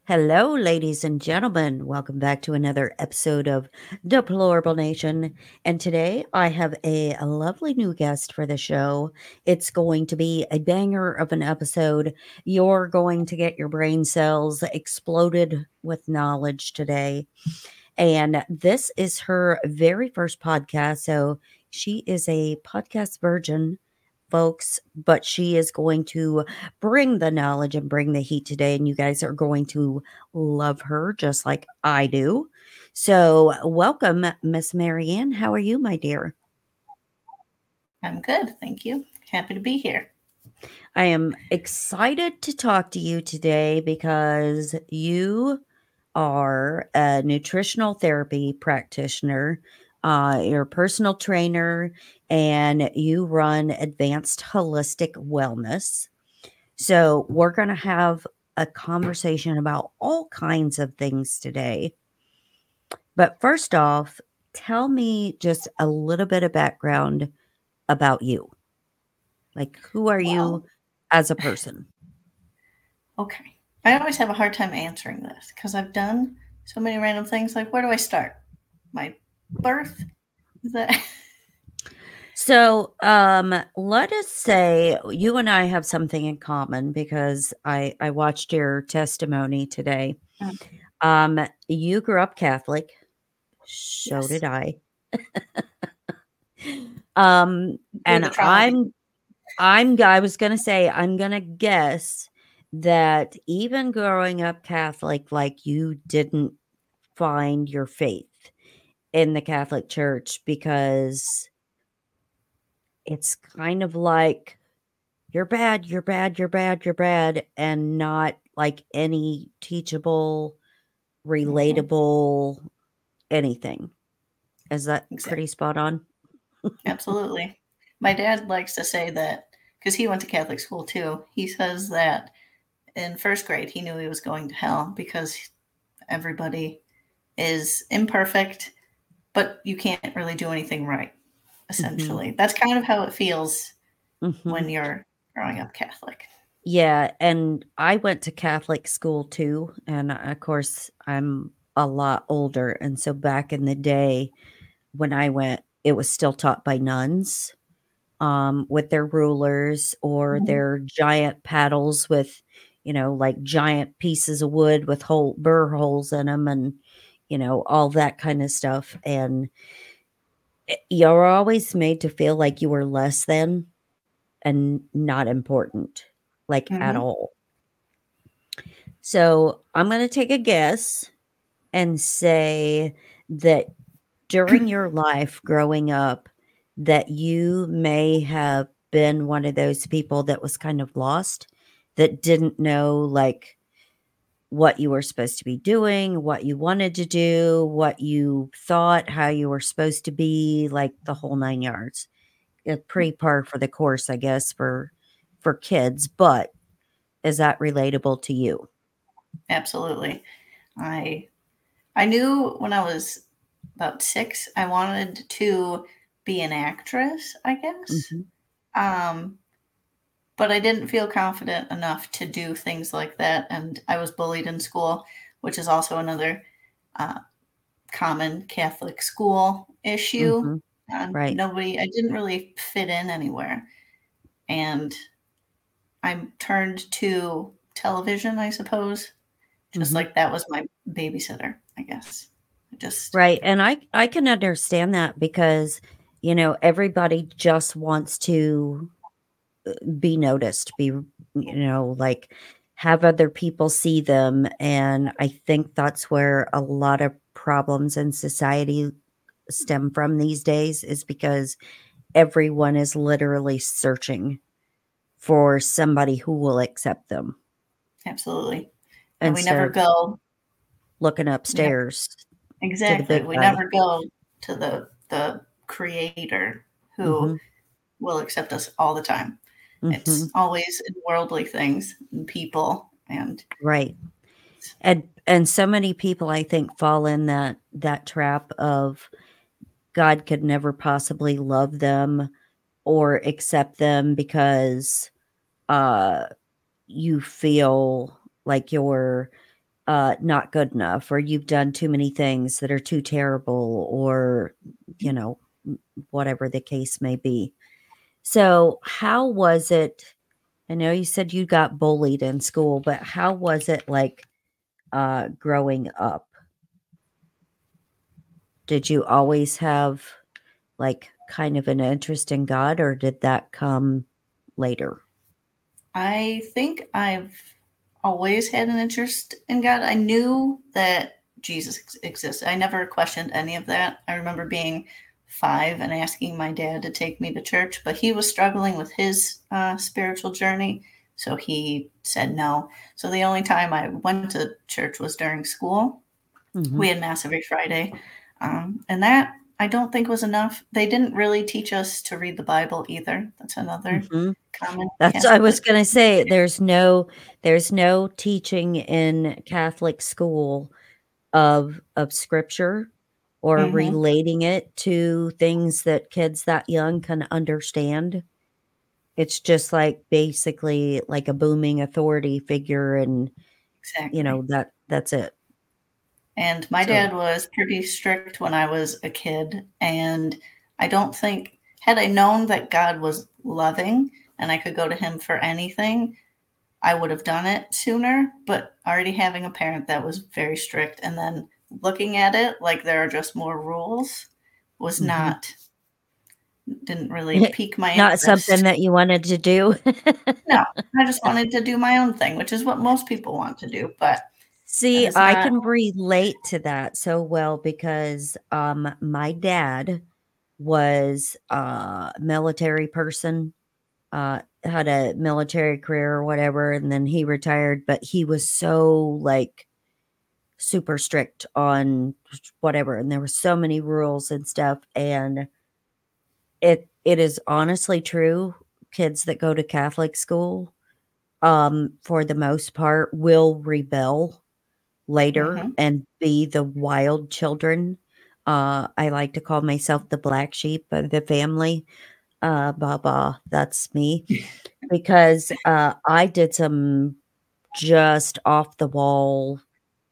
Hello, ladies and gentlemen. Welcome back to another episode of Deplorable Nation. And today I have a lovely new guest for the show. It's going to be a banger of an episode. You're going to get your brain cells exploded with knowledge today. And this is her very first podcast. So she is a podcast virgin, folks, but she is going to bring the knowledge and bring the heat today. And you guys are going to love her just like I do. So, welcome, Miss Marianne. How are you, my dear? I'm good, thank you. Happy to be here. I am excited to talk to you today because you are a nutritional therapy practitioner, you're a personal trainer, and you run advanced holistic wellness. So, we're going to have a conversation about all kinds of things today. But first off, tell me just a little bit of background about you. Like, who are you Well, as a person? okay. I always have a hard time answering this because I've done so many random things. Like, where do I start? My birth? Is that? So, let us say you and I have something in common because I watched your testimony today. Mm, You grew up Catholic, so yes. did I. Um, Through and the trauma. I was gonna say I'm gonna guess that even growing up Catholic, like you didn't find your faith in the Catholic Church because it's kind of like you're bad, you're bad, you're bad, you're bad, and not like any teachable, Hmm. relatable anything. Is that Exactly. pretty spot on? Absolutely. My dad likes to say that because he went to Catholic school too. He says that in first grade he knew he was going to hell because everybody is imperfect, but you can't really do anything right. Mhm, Essentially, that's kind of how it feels when mhm. you're growing up Catholic. Yeah, and I went to Catholic school too, and of course, I'm a lot older, and so back in the day when I went, it was still taught by nuns, with their rulers or Mhm. their giant paddles with, like giant pieces of wood with burr holes in them and, all that kind of stuff, and you're always made to feel like you were less than and not important, like, at Mhm. all. So I'm going to take a guess and say that during your life growing up, that you may have been one of those people that was kind of lost, that didn't know like what you were supposed to be doing, what you wanted to do, what you thought, how you were supposed to be, like the whole nine yards. It's pretty par for the course, I guess, for kids. But is that relatable to you? Absolutely. I I knew when I was about 6 I wanted to be an actress, I guess. Hmm. Um, but I didn't feel confident enough to do things like that, and I was bullied in school, which is also another uh, common Catholic school issue. Hmm. Right. I didn't really fit in anywhere, and I turned to television, I suppose. Just Hmm. like that was my babysitter, I guess. I just Right. And I can understand that because, everybody just wants to be noticed, like have other people see them. And I think that's where a lot of problems in society stem from these days is because everyone is literally searching for somebody who will accept them absolutely. And we instead never of go looking we never upstairs to the exactly. big We guy. never go to the creator who Hmm. will accept us all the time. It's Hmm. always in worldly things and people and Right. And so many people I think fall in that trap of God could never possibly love them or accept them because uh you feel like you're not good enough, or you've done too many things that are too terrible, or, you know, whatever the case may be. So, how was it? I know you said you got bullied in school, but how was it like growing up? Did you always have like kind of an interest in God, or did that come later? I think I've always had an interest in God. I knew that Jesus existed. I never questioned any of that. I remember being 5 and asking my dad to take me to church, but he was struggling with his spiritual journey, so he said no. So the only time I went to church was during school. Mm-hmm. We had Mass every Friday, and that I don't think was enough. They didn't really teach us to read the Bible either. That's another Mm-hmm. common That's I was Catholic. gonna say. There's no teaching in Catholic school of scripture or Mm-hmm. relating it to things that kids that young can understand. It's just like basically like a booming authority figure, and Exactly. that's it. And my So dad was pretty strict when I was a kid. And I don't think, had I known that God was loving and I could go to him for anything, I would have done it sooner. But already having a parent that was very strict and then looking at it like there are just more rules was mhm. not, didn't really pique my Not something interest. that you wanted to do. No, I just wanted to do my own thing, which is what most people want to do. But that See, is I not. can relate to that so well because my dad was a military person, had a military career or whatever, and then he retired, but he was so like super strict on whatever, and there were so many rules and stuff, and it is honestly true. Kids that go to Catholic school, for the most part, will rebel later Mhm. and be the wild children. I like to call myself the black sheep of the family. Baba, that's me because I did some just off the wall,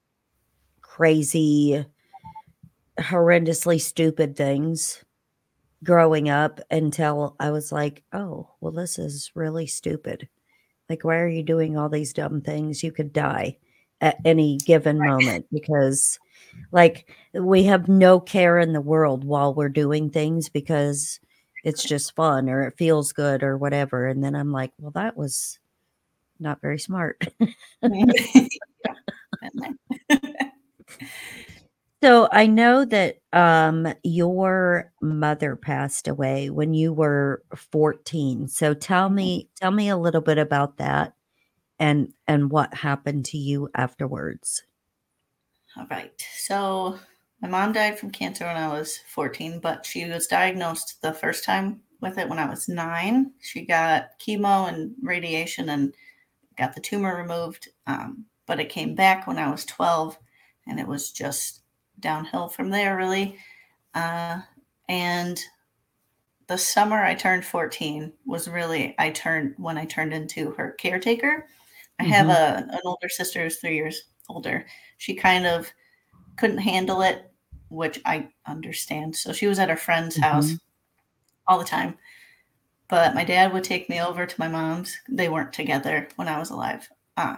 crazy, horrendously stupid things growing up until I was like, oh, well, this is really stupid. Like, why are you doing all these dumb things? You could die at any given moment because, like, we have no care in the world while we're doing things because it's just fun or it feels good or whatever. And then I'm like, well, that was not very smart. Yeah, been there. So I know that your mother passed away when you were 14. So Mhm. tell me a little bit about that and what happened to you afterwards. All right. So my mom died from cancer when I was 14, but she was diagnosed the first time with it when I was 9. She got chemo and radiation and got the tumor removed. But it came back when I was 12, and it was just downhill from there, really. Uh, and the summer I turned 14 was really I turned when I turned into her caretaker. I have Mhm. an older sister who's 3 years older. She kind of couldn't handle it, which I understand. So she was at her friend's Mhm. house all the time. But my dad would take me over to my mom's. They weren't together when I was alive.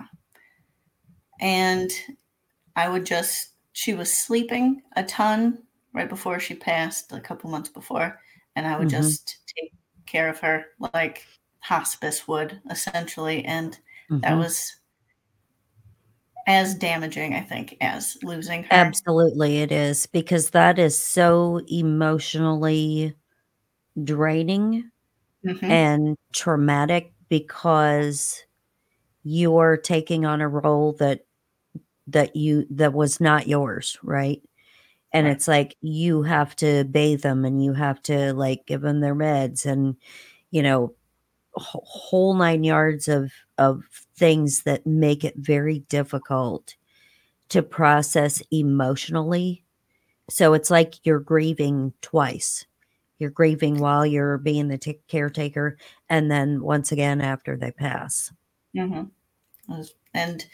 And I would just, she was sleeping a ton right before she passed, a couple months before. And I would Mhm. just take care of her like hospice would, essentially. And that Mhm. was as damaging, I think, as losing her. Absolutely it is because that is so emotionally draining Hmm. and traumatic because you're taking on a role that was not yours, right? And Right. it's like you have to bathe them and you have to like give them their meds and you know whole 9 yards of things that make it very difficult to process emotionally. So it's like you're grieving twice. You're grieving while you're being the caretaker, and then once again after they pass. Hmm. And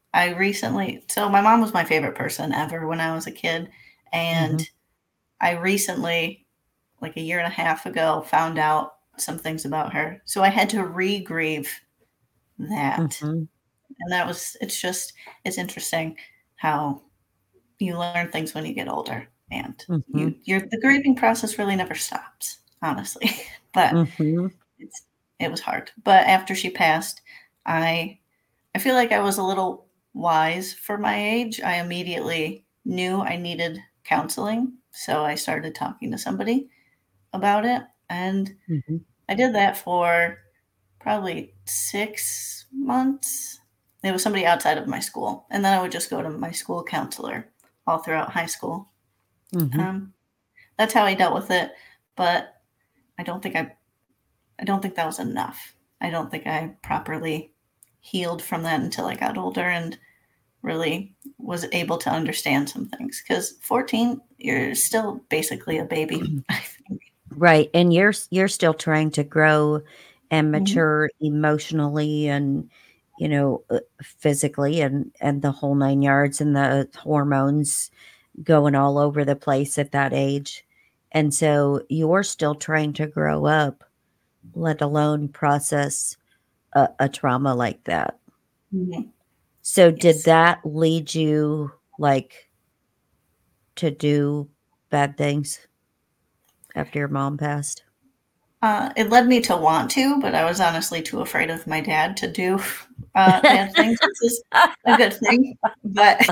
I recently, so my mom was my favorite person ever when I was a kid. Mhm. And I recently, like a year and a half ago, found out some things about her. So I had to re-grieve that. Mhm. And that was, it's interesting how you learn things when you get older. And Mhm. the grieving process really never stops, honestly. But Mhm. it's, it was hard. But after she passed, I I feel like I was a little wise for my age. I immediately knew I needed counseling, so I started talking to somebody about it, and Mhm. I did that for probably 6 months. It was somebody outside of my school, and then I would just go to my school counselor all throughout high school. Mhm. Um, that's how I dealt with it, but I don't think I I don't think that was enough. I don't think I properly healed from that until I got older and really was able to understand some things. Because 14, you're still basically a baby, I think. Right, and you're still trying to grow and Mhm. mature emotionally and, physically and the whole 9 yards and the hormones going all over the place at that age. And so you're still trying to grow up, let alone process a trauma like that. Mhm. So did Yes. that lead you, like, to do bad things after your mom passed? It led me to want to, but I was honestly too afraid of my dad to do bad things, which is a good thing. But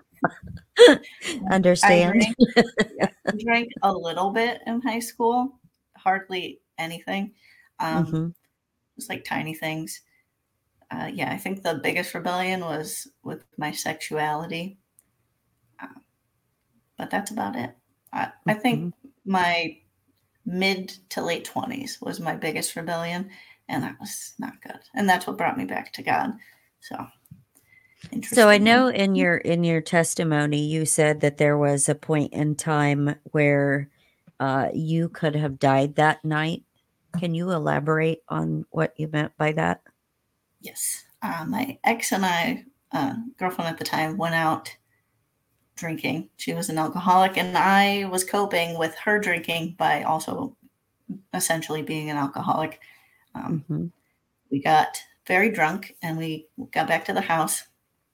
I Understand. drank, yeah, I drank a little bit in high school, hardly anything. Mhm. Just like tiny things. Yeah, I think the biggest rebellion was with my sexuality, uh, but that's about it. I think Mhm. my mid to late 20s was my biggest rebellion, and that was not good. And that's what brought me back to God. So, So I know interestingly. in your testimony you said that there was a point in time where you could have died that night. Can you elaborate on what you meant by that? Yes. My ex and I, girlfriend at the time, went out drinking. She was an alcoholic, and I was coping with her drinking by also essentially being an alcoholic. Um, Mhm. we got very drunk and we got back to the house.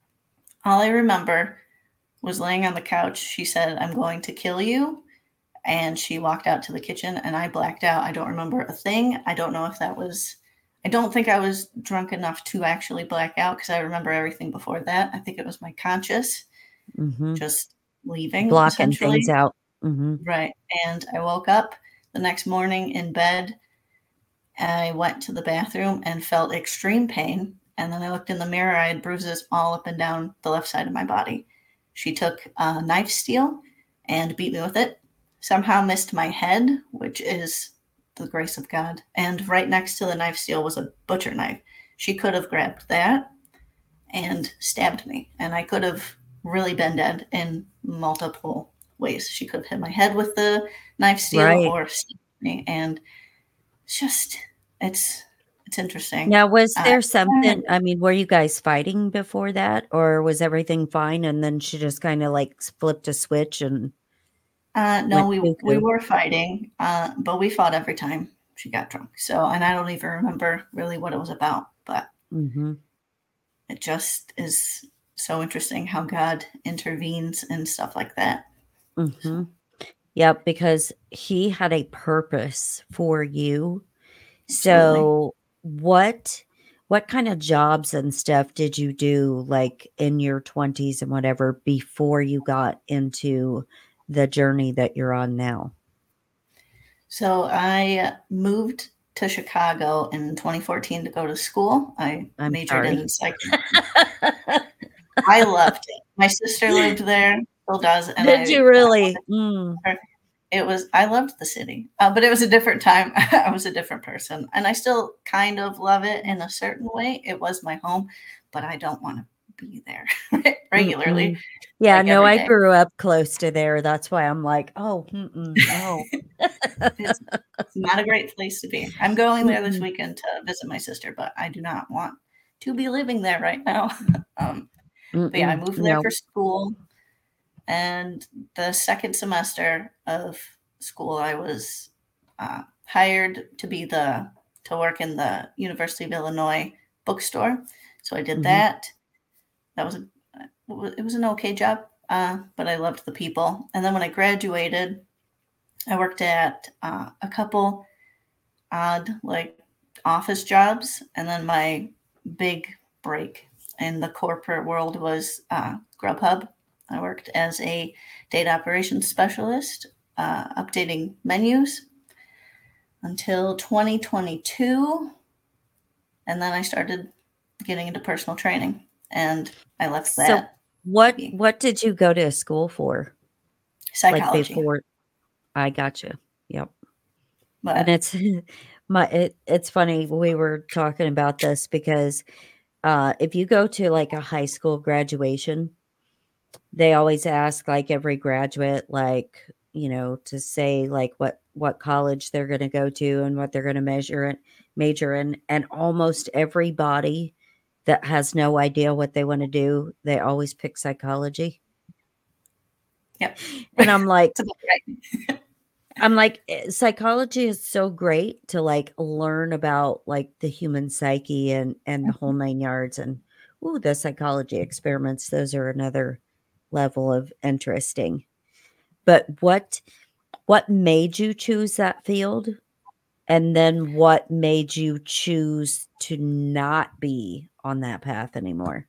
All I remember was laying on the couch. She said, "I'm going to kill you." And she walked out to the kitchen and I blacked out. I don't remember a thing. I don't know if that was, I don't think I was drunk enough to actually black out because I remember everything before that. I think it was my conscious Mhm. just leaving Blocking things essentially. out. Mhm. Right. And I woke up the next morning in bed. I went to the bathroom and felt extreme pain. And then I looked in the mirror. I had bruises all up and down the left side of my body. She took a knife steel and beat me with it. Somehow missed my head, which is the grace of God. And right next to the knife steel was a butcher knife. She could have grabbed that and stabbed me. And I could have really been dead in multiple ways. She could have hit my head with the knife steel Right. or stabbed me. And it's just it's it's interesting. Now, was there Uh, something, I mean, were you guys fighting before that, or was everything fine and then she just kinda, like, flipped a switch and no, went we cuckoo? were fighting, but we fought every time she got drunk. So, and I don't even remember really what it was about, but Mhm. it just is so interesting how God intervenes and stuff like that. So, Mhm. Yep, because he had a purpose for you. absolutely. So, what kinda jobs and stuff did you do, like, in your 20s and whatever before you got into the journey that you're on now? So I moved to Chicago in 2014 to go to school. I I'm majored sorry. in psychology. I loved it. My sister lived there, still does, and Did you I really? Mm. wanted. It was, I loved the city, but it was a different time. I was a different person, and I still kind of love it in a certain way. It was my home, but I don't wanna be there regularly, Mm-mm. Yeah, like, no, every I day. grew up close to there, that's why I'm like, "Oh, mm-mm, no." It's it's not a great place to be. I'm going there this Mm-mm. weekend to visit my sister, but I do not want to be living there right now. Um, But yeah, I Mm-mm. moved there No. for school. And the second semester of school, I was hired to work in the University of Illinois bookstore. So I did Mhm. that. That was it was an okay job, but I loved the people. And then when I graduated, I worked at a couple odd like office jobs, and then my big break in the corporate world was Grubhub. I worked as a data operations specialist, updating menus until 2022, and then I started getting into personal training, and I left So that to what be what did you go to school for? Like psychology. before I got you. Yep. And But it's it's funny we were talking about this because if you go to like a high school graduation, they always ask like every graduate like, to say like what college they're going to go to and what they're going to major in, and almost everybody that has no idea what they want to do, they always pick psychology. yep, And I'm like it's about right. Psychology is so great to like learn about like the human psyche and the whole 9 yards, and ooh, the psychology experiments, those are another level of interesting. But what made you choose that field? And then what made you choose to not be on that path anymore?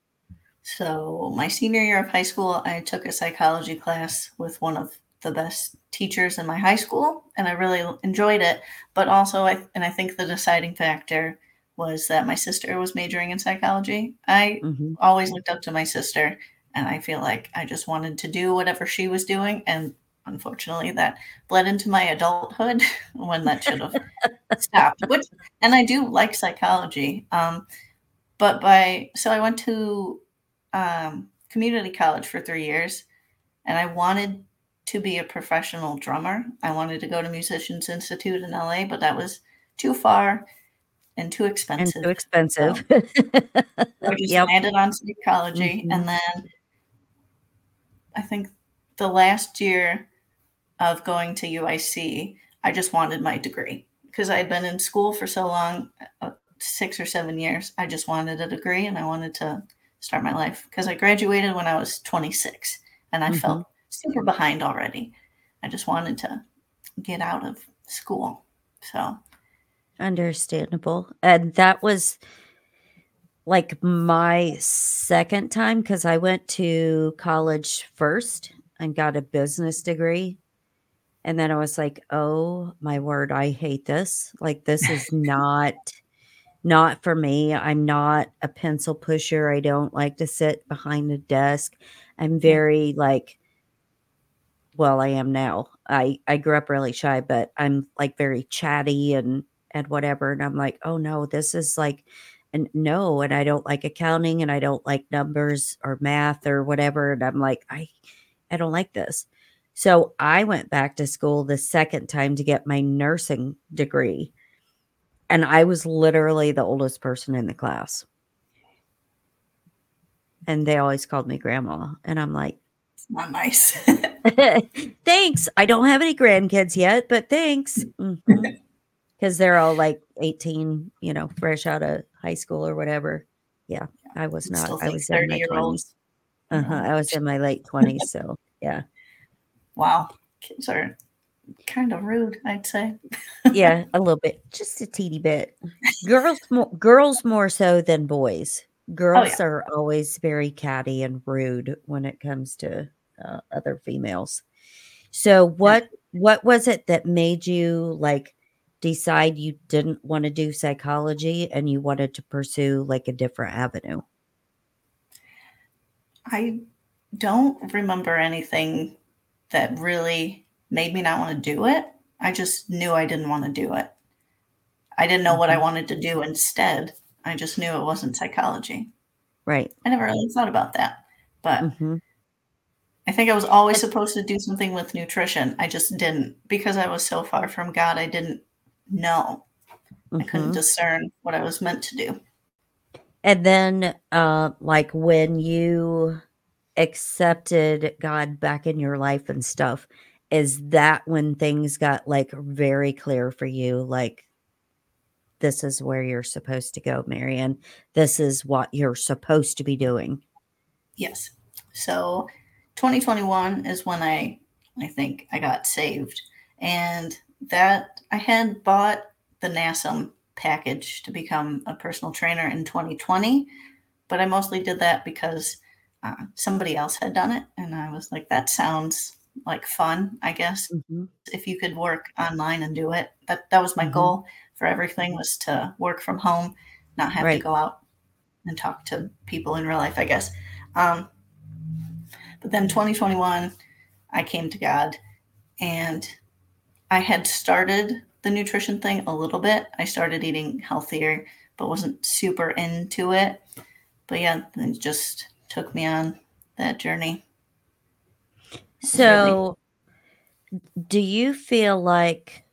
So, my senior year of high school, I took a psychology class with one of the best teachers in my high school, and I really enjoyed it. But also, I think the deciding factor was that my sister was majoring in psychology. I Mhm. always looked up to my sister, and I feel like I just wanted to do whatever she was doing. And unfortunately, that bled into my adulthood when that should have stopped. And I do like psychology. So I went to community college for 3 years, and I wanted to be a professional drummer. I wanted to go to Musicians Institute in LA, but that was too far and too And too expensive. expensive. So I just Yep. landed on psychology, Mhm. and then I think the last year of going to UIC, I just wanted my degree because I had been in school for so long, 6 or 7 years. I just wanted a degree and I wanted to start my life because I graduated when I was 26 and I Mhm. felt super behind already. I just wanted to get out of school. So, Understandable. And that was like my second time because I went to college first and got a business degree. And then I was like, "Oh my word, I hate this. Like this is not for me. I'm not a pencil pusher. I don't like to sit behind a desk. I'm yeah, very like, well, I am now. I grew up really shy, but I'm like very chatty and whatever. And I'm like, oh no, this is like, and no, and I don't like accounting and I don't like numbers or math or whatever. And I'm like, I don't like this. So I went back to school the second time to get my nursing degree. And I was literally the oldest person in the class. And they always called me grandma. And I'm like, it's not nice. thanks. I don't have any grandkids yet, but thanks. Because they're all like 18, fresh out of high school or whatever. Yeah, I was I not. still I think was in my 30-year-olds 20s. are Uh-huh. I was in my late 20s. So, yeah. wow, kids are kind of rude, I'd say. Yeah, a little bit, just a teeny bit. Girls more so than boys. Oh, yeah. Girls are always very catty and rude when it comes to other females. So Yeah. what was it that made you like decide you didn't want to do psychology and you wanted to pursue like a different avenue? I don't remember anything that really made me not want to do it. I just knew I didn't want to do it. I didn't know what I Mhm. wanted to do instead. I just knew it wasn't psychology. Right. I never really thought about that. But Mhm. I think I was always And supposed to do something with nutrition. I just didn't because I was so far from God. I didn't know. I couldn't mhm. discern what I was meant to do. And then, like when you accepted God back in your life and stuff, is that when things got like very clear for you? Like, this is where you're supposed to go, Marianne. This is what you're supposed to be doing. Yes. So 2021 is when I think I got saved. And that I had bought the NASM package to become a personal trainer in 2020, but I mostly did that because somebody else had done it. And I was like, that sounds like fun, I guess. Mhm. If you could work online and do it, that was my Mhm. goal for everything, was to work from home, not have to Right. go out and talk to people in real life, I guess. Um, but then 2021, I came to God, and I had started the nutrition thing a little bit. I started eating healthier, but wasn't super into it. But yeah, it just took me on that journey. It was really So, do you feel like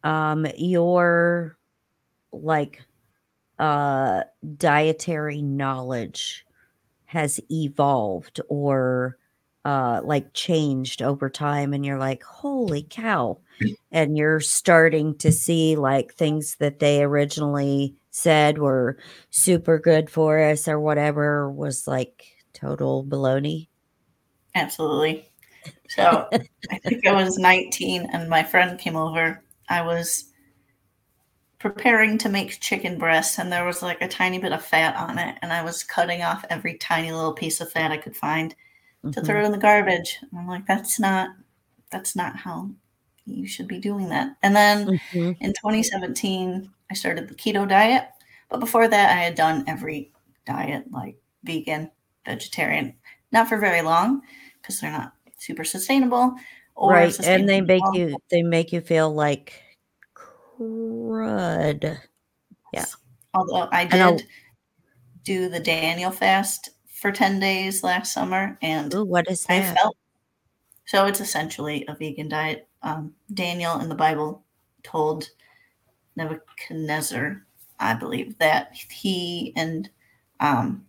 your like uh dietary knowledge has evolved or like changed over time and you're like, holy cow, and you're starting to see like things that they originally said were super good for us or whatever was like total baloney? absolutely. So I think I was 19 and my friend came over. I was preparing to make chicken breasts and there was like a tiny bit of fat on it. And I was cutting off every tiny little piece of fat I could find to Hmm. throw in the garbage. And I'm like, that's not how you should be doing that. And then Hmm. in 2017, I started the keto diet. But before that, I had done every diet, like vegan, vegetarian, not for very long because they're not super sustainable or Right, and sustainable at all. they make you feel like crud. Yeah, Although I and a did do the Daniel fast for 10 days last summer, and ooh, what is I that? felt so. It's essentially a vegan diet. Daniel in the Bible told Nebuchadnezzar, I believe, that he and um,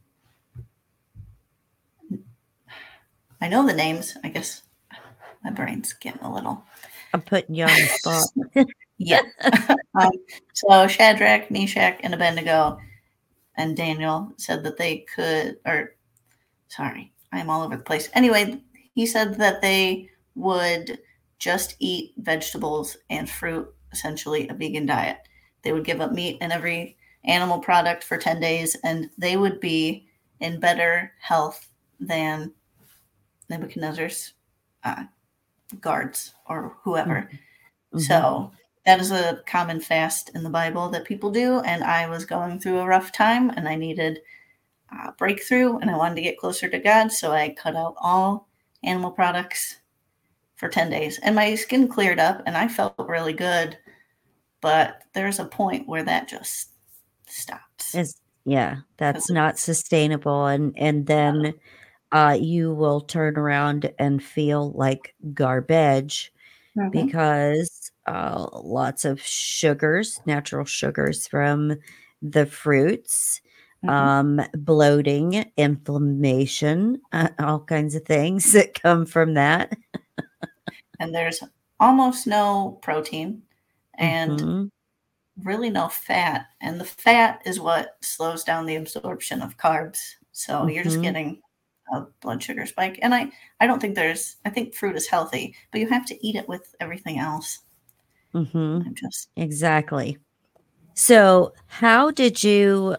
I know the names. I guess my brain's getting a little. I'm putting you on the spot. Yeah. um, so Shadrach, Meshach, and Abednego and Daniel said that they could, or sorry, I'm all over the place. Anyway, he said that they would just eat vegetables and fruit, essentially a vegan diet. They would give up meat and every animal product for 10 days, and they would be in better health than Nebuchadnezzar's uh, guards or whoever. Mhm, mhm, So that is a common fast in the Bible that people do. And I was going through a rough time and I needed breakthrough and I wanted to get closer to God. So I cut out all animal products for 10 days and my skin cleared up and I felt really good. But there's a point where that just stops it's yeah, because that's not it's, sustainable, and then, you will turn around and feel like garbage Mhm. because, lots of sugars, natural sugars from the fruits, Mhm. bloating, inflammation, all kinds of things that come from that. And there's almost no protein and Mhm, really no fat. And the fat is what slows down the absorption of carbs. So you're just mhm, getting a blood sugar spike. And I don't think I think fruit is healthy, but you have to eat it with everything else. mhm, I'm just exactly. So, how did you,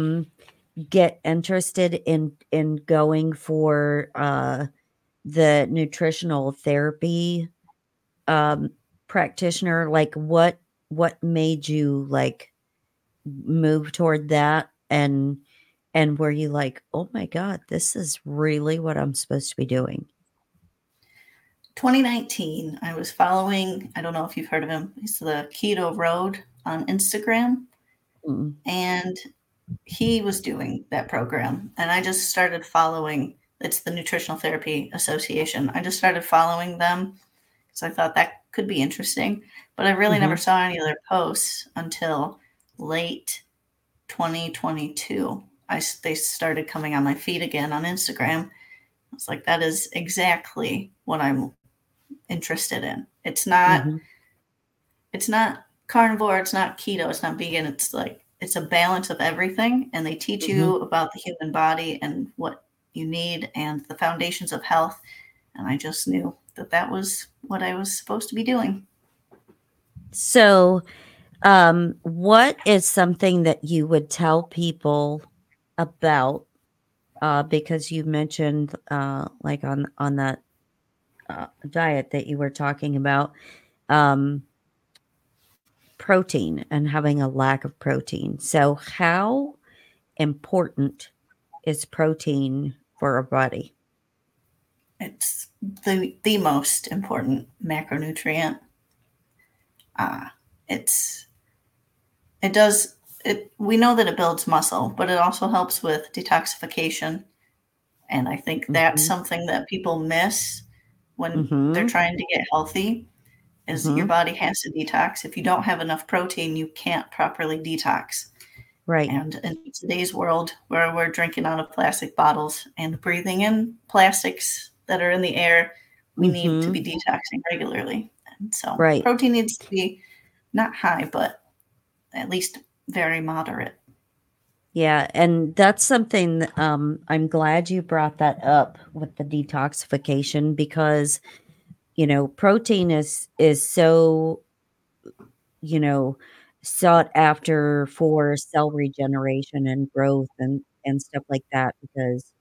get interested in going for, the nutritional therapy, um, practitioner? Like, what made you, like, move toward that? And were you like, "Oh my god, this is really what I'm supposed to be doing?" 2019. I was following, I don't know if you've heard of him. He's the Keto Road on Instagram. Mm, And he was doing that program. And I just started following, it's the Nutritional Therapy Association. I just started following them because I thought that could be interesting. But I really never saw any of their posts until late 2022. they started coming on my feed again on Instagram. I was like, that is exactly what I'm interested in. It's not Mm-hmm. carnivore, it's not keto, it's not vegan. It's like it's a balance of everything, and they teach Mm-hmm. you about the human body and what you need and the foundations of health. And I just knew that that was what I was supposed to be doing. So, what is something that you would tell people about? Because you mentioned, like on that diet that you were talking about, um, protein and having a lack of protein. So, how important is protein for our body? It's the most important macronutrient. It's it does it. We know that it builds muscle, but it also helps with detoxification. And I think that's Mm-hmm. something that people miss when they're Mm-hmm. trying to get healthy is your Mm-hmm. body has to detox. If you don't have enough protein, you can't properly detox. Right. And in today's world where we're drinking out of plastic bottles and breathing in plastics that are in the air, we need to Mm-hmm. be detoxing regularly. And so Right. protein needs to be not high, but at least very moderate. Yeah, and that's something I'm glad you brought that up with the detoxification because protein is so you know sought after for cell regeneration and growth and stuff like that because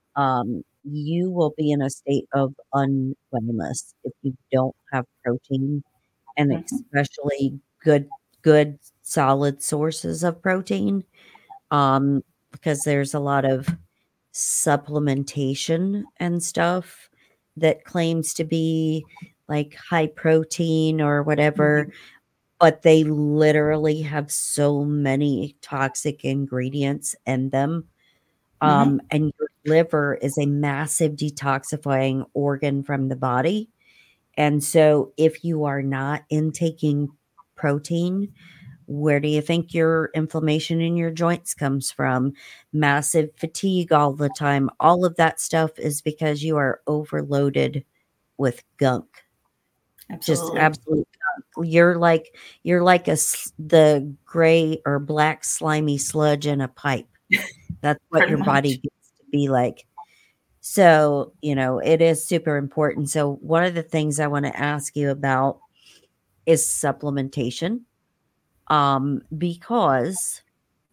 you will be in a state of unwellness if you don't have protein and Mhm. especially good solid sources of protein because there's a lot of supplementation and stuff that claims to be like high protein or whatever, Mhm. but they literally have so many toxic ingredients in them. Mhm. And your liver is a massive detoxifying organ from the body. And so if you are not intaking protein, where do you think your inflammation in your joints comes from? Massive fatigue all the time. All of that stuff is because you are overloaded with gunk. Just Absolutely. absolute gunk. You're like the gray or black slimy sludge in a pipe. That's what Pretty your body much. gets to be like. So, it is super important. So, one of the things I want to ask you about is supplementation. Because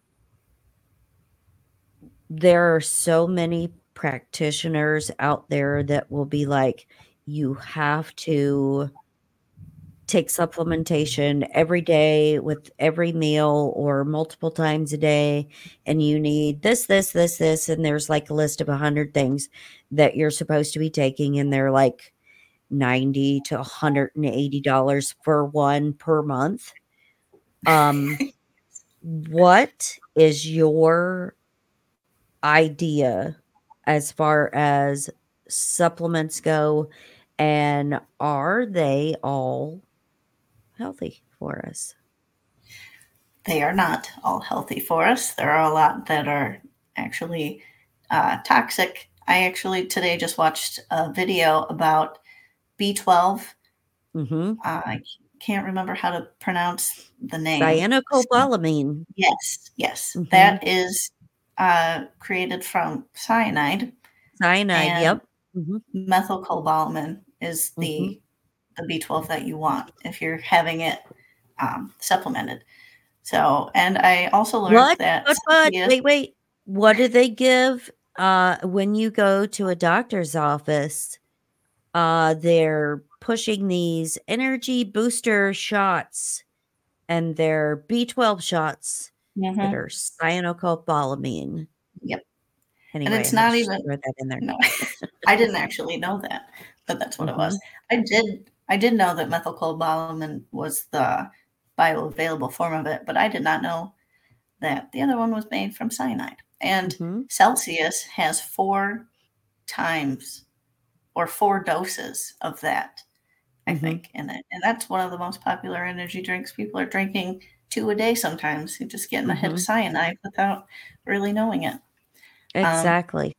there are so many practitioners out there that will be like, you have to take supplementation every day with every meal or multiple times a day. And you need this. And there's like a list of 100 things that you're supposed to be taking. And they're like 90 to $180 for one per month. What is your idea as far as supplements go, and are they all healthy for us? They are not all healthy for us. There are a lot that are actually toxic. I actually today just watched a video about B12. Mhm. I can't remember how to pronounce the name. Cyanocobalamin. Yes. Mhm. That is created from cyanide, Cyanide, and yep. Mhm. methylcobalamin is Mhm. the B12 that you want if you're having it supplemented. So, and I also learned What? that What? Celsius. Wait. What do they give, when you go to a doctor's office? They're pushing these energy booster shots, and they're B12 shots that Mhm. are cyanocobalamin. Yep. And Anyway, I it's had to not just even throw that in there. no, I didn't actually know that, but that's what it was. Mhm. I did know that methylcobalamin was the bioavailable form of it, but I did not know that the other one was made from cyanide. And Mhm. Celsius has 4 times or 4 doses of that, I Mhm. think, in it. And that's one of the most popular energy drinks. People are drinking 2 a day sometimes. You're just getting a hit of Mhm. cyanide without really knowing it. Exactly.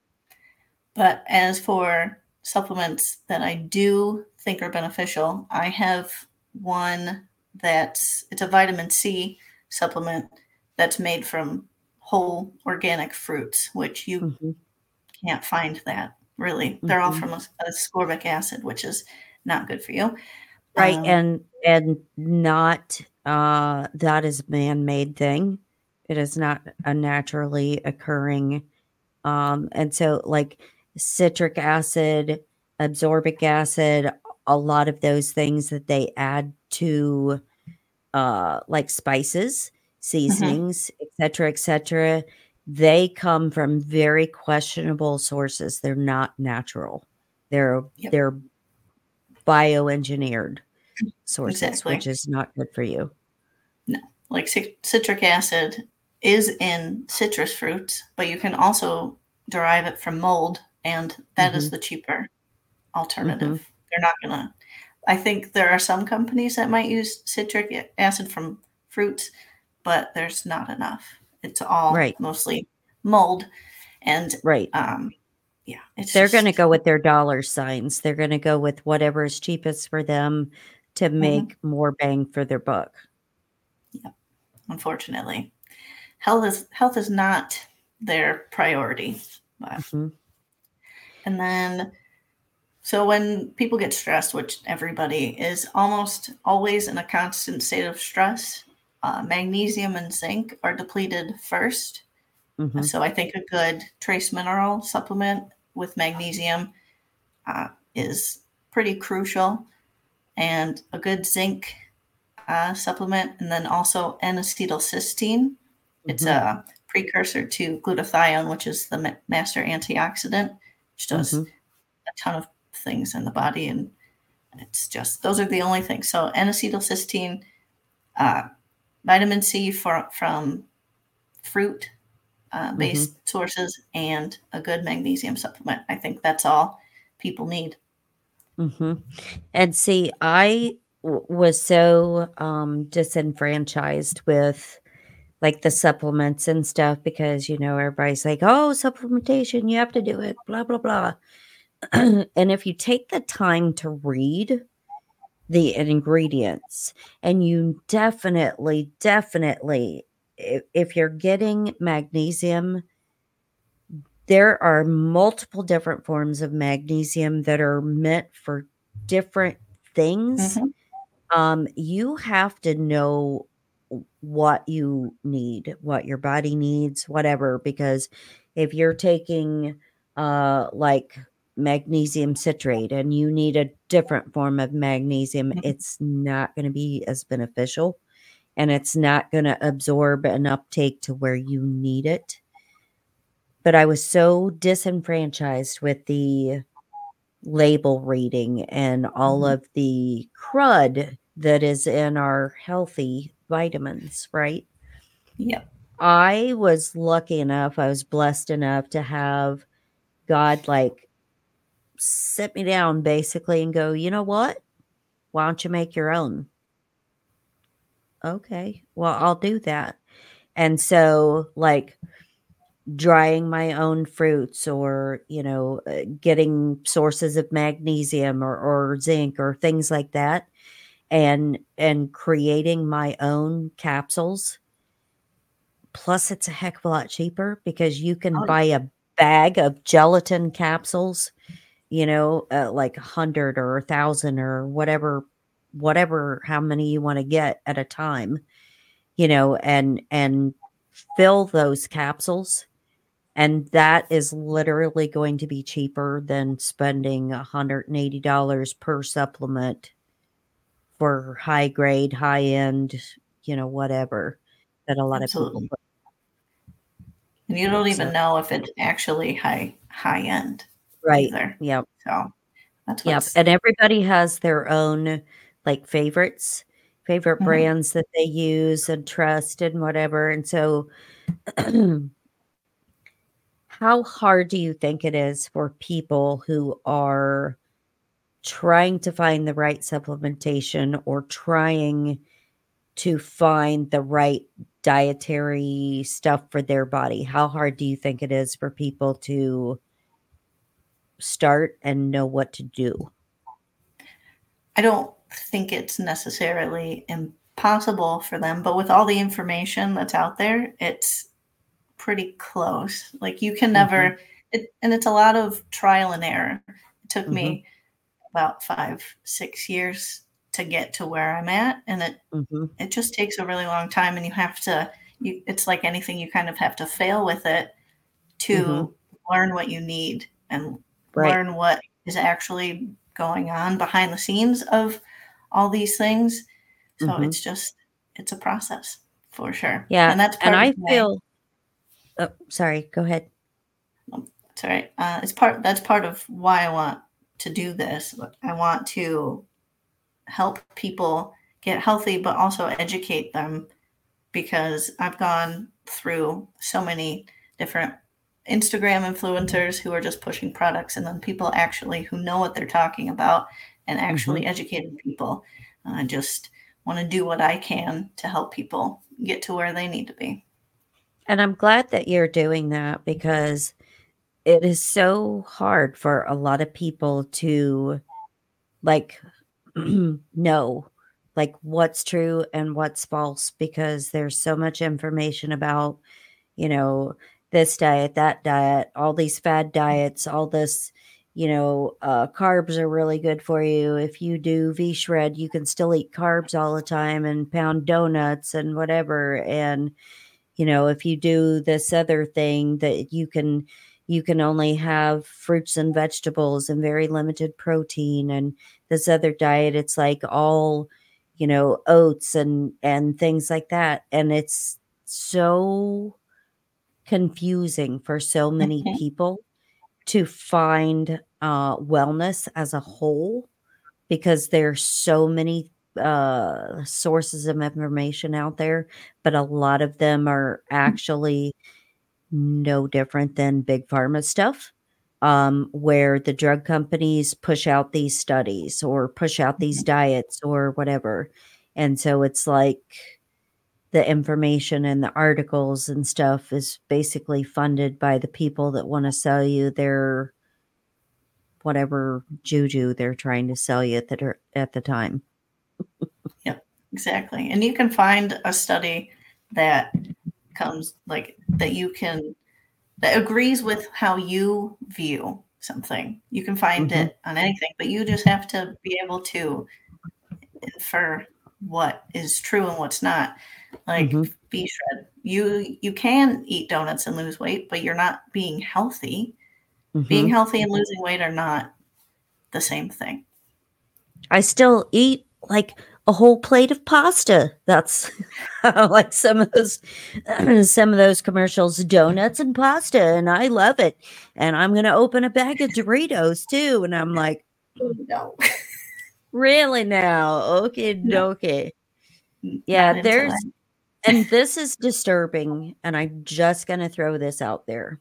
But as for supplements that I do think are beneficial, I have one it's a vitamin C supplement that's made from whole organic fruits, which you Mhm, can't find that really. They're all mhm. from ascorbic acid, which is not good for you. Right, Um, and not, that is a man-made thing. It is not a naturally occurring, and so, like, citric acid, absorbic acid, a lot of those things that they add to, like, spices, mhm. seasonings, et cetera, they come from very questionable sources. They're not natural. They're Yep, they're bioengineered sources, which exactly. is not good for you. No, like citric acid is in citrus fruits, but you can also derive it from mold, and that is Mhm, the cheaper mhm. alternative. They're not gonna. I think there are some companies that might use citric acid from fruits, but there's not enough. It's all Right, mostly mold, and right. um, yeah, it's They're gonna just go with their dollar signs. They're gonna go with whatever is cheapest for them to mhm, make more bang for their buck. yeah, unfortunately. Health is not their priority. But Mhm, and then so when people get stressed, which everybody is almost always in a constant state of stress, magnesium and zinc are depleted first. mhm, So I think a good trace mineral supplement with magnesium is pretty crucial, and a good zinc supplement, and then also N-acetylcysteine. It's mhm, a precursor to glutathione, which is the master antioxidant, which does mhm, a ton of things in the body. And it's just, those are the only things. So N-acetylcysteine, uh, vitamin C from fruit mhm, based sources, and a good magnesium supplement. I think that's all people need. mhm. And see, I was so, disenfranchised with, like, the supplements and stuff because, everybody's like, "Oh, supplementation, you have to do it, blah, blah, blah." And if you take the time to read the ingredients, and you definitely, if you're getting magnesium, there are multiple different forms of magnesium that are meant for different things. Hmm. You have to know what you need, what your body needs, whatever, because if you're taking, like, magnesium citrate and you need a different form of magnesium, it's not gonna be as beneficial, and it's not gonna absorb and uptake to where you need it. But I was so disenfranchised with the label reading and all Hmm. of the crud that is in our healthy vitamins, right? Yep. I was lucky enough, I was blessed enough to have God, like, sit me down basically and go, "You know what? Why don't you make your own?" "Okay, well, I'll do that." And so, like, drying my own fruits or, getting sources of magnesium or zinc or things like that, and creating my own capsules. Plus, it's a heck of a lot cheaper because you can Oh, buy a bag of gelatin capsules, like 100 or 1,000 or whatever how many you wanna get at a time, and fill those capsules, and that is literally going to be cheaper than spending $180 per supplement for high grade, high end, whatever that a lot of people absolutely. put. And you don't even So know if it's actually high end right. either. Yep. So that's Yep. what's And everybody has their own, like, favorite mhm. brands that they use and trust and whatever. And so how hard do you think it is for people who are trying to find the right supplementation or trying to find the right dietary stuff for their body? How hard do you think it is for people to start and know what to do? I don't think it's necessarily impossible for them, but with all the information that's out there, it's pretty close. Like you can never, and it's a lot of trial and error. It took me about 5-6 years to get to where I'm at, and it just takes a really long time, and you have to, it's like anything, you kind of have to fail with it to learn what you need and learn what is actually going on behind the scenes of all these things. So it's a process for sure. Yeah. And that's And part I of feel, oh, sorry, go ahead. It's all right. That's part of why I want to do this. I want to help people get healthy, but also educate them, because I've gone through so many different Instagram influencers who are just pushing products, and then people actually who know what they're talking about and actually educating people. I just want to do what I can to help people get to where they need to be. And I'm glad that you're doing that, because it is so hard for a lot of people to like know like what's true and what's false, because there's so much information about, you know, this diet, that diet, all these fad diets, all this, carbs are really good for you. If you do V-shred, you can still eat carbs all the time and pound donuts and whatever. And, if you do this other thing, that you can only have fruits and vegetables and very limited protein. And this other diet, it's like all, oats and things like that. And it's so confusing for so many people to find wellness as a whole, because there's so many sources of information out there, but a lot of them are actually no different than big pharma stuff, where the drug companies push out these studies or push out these diets or whatever. And so it's like the information and the articles and stuff is basically funded by the people that want to sell you their whatever juju they're trying to sell you at the time. Yep, exactly. And you can find a study that comes like that that agrees with how you view something. You can find it on anything, but you just have to be able to infer what is true and what's not. Like V-shred, you can eat donuts and lose weight, but you're not being healthy. Being healthy and losing weight are not the same thing. I still eat like a whole plate of pasta. That's like some of those commercials, donuts and pasta, and I love it. And I'm going to open a bag of Doritos too. And I'm like, no, really now? Okay, no. okay. Yeah, and this is disturbing, and I'm just going to throw this out there.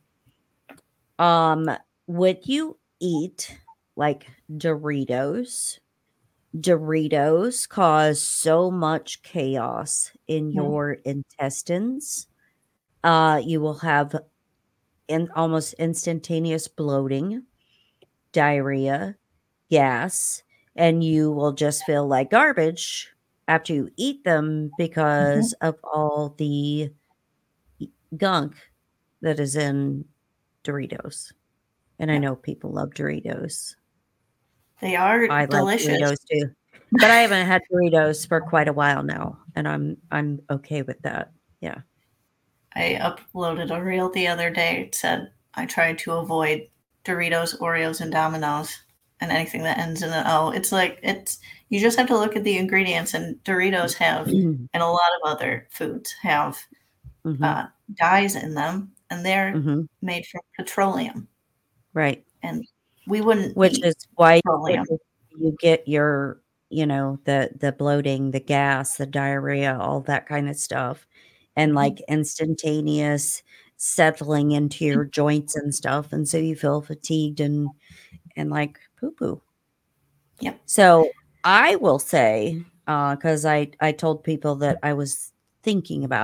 Would you eat like Doritos? Doritos cause so much chaos in your intestines. You will have almost instantaneous bloating, diarrhea, gas, and you will just feel like garbage after you eat them because of all the gunk that is in Doritos. And I know people love Doritos. They are I delicious. like Doritos too. But I haven't had Doritos for quite a while now, and I'm okay with that. Yeah. I uploaded a reel the other day. It said I tried to avoid Doritos, Oreos, and Domino's, and anything that ends in an O. It's you just have to look at the ingredients, and Doritos have, and a lot of other foods have dyes in them, and they're made from petroleum. Right. And we wouldn't Which eat is why petroleum. you get your, the bloating, the gas, the diarrhea, all that kind of stuff. And like instantaneous settling into your joints and stuff. And so you feel fatigued and like poo-poo. Yep. So I will say, because I told people that I was thinking about it.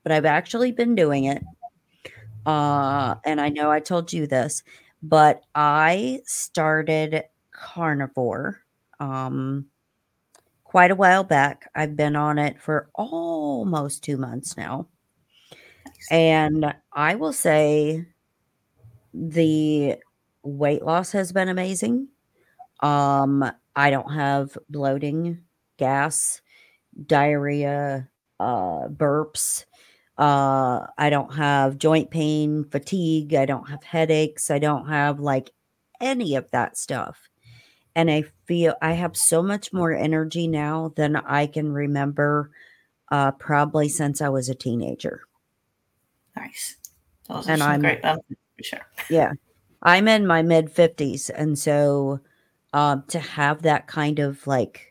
but I've actually been doing it. And I know I told you this, but I started carnivore quite a while back. I've been on it for almost 2 months now. Nice. And I will say the weight loss has been amazing. I don't have bloating, gas, diarrhea, burps. I don't have joint pain, fatigue. I don't have headaches. I don't have like any of that stuff. And I feel I have so much more energy now than I can remember, probably since I was a teenager. Nice. Those are And some great benefits for sure. yeah, I'm in my mid 50s. And so to have that kind of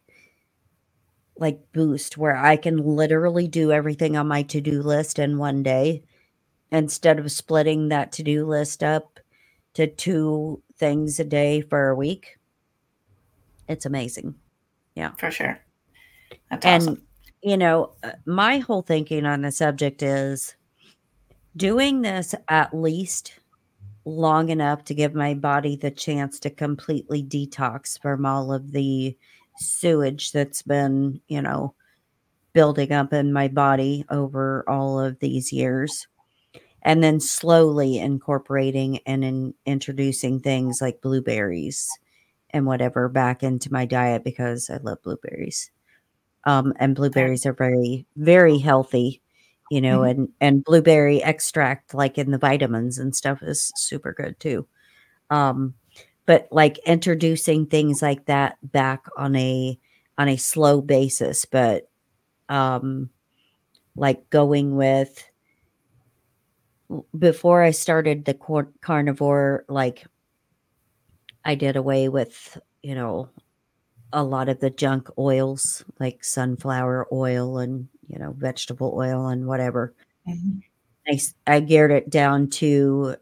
like boost where I can literally do everything on my to-do list in one day instead of splitting that to-do list up to 2 things a day for a week. It's amazing. Yeah. For sure. That's And awesome. my whole thinking on the subject is doing this at least long enough to give my body the chance to completely detox from all of the sewage that's been, building up in my body over all of these years. And then slowly incorporating and introducing things like blueberries and whatever back into my diet because I love blueberries. And There. blueberries are very, very healthy, Mm-hmm. and blueberry extract, like in the vitamins and stuff, is super good too. Um, but like introducing things like that back on a slow basis, but like going with before I started the carnivore, like I did away with, a lot of the junk oils like sunflower oil and, vegetable oil and whatever. Mm-hmm. I geared it down to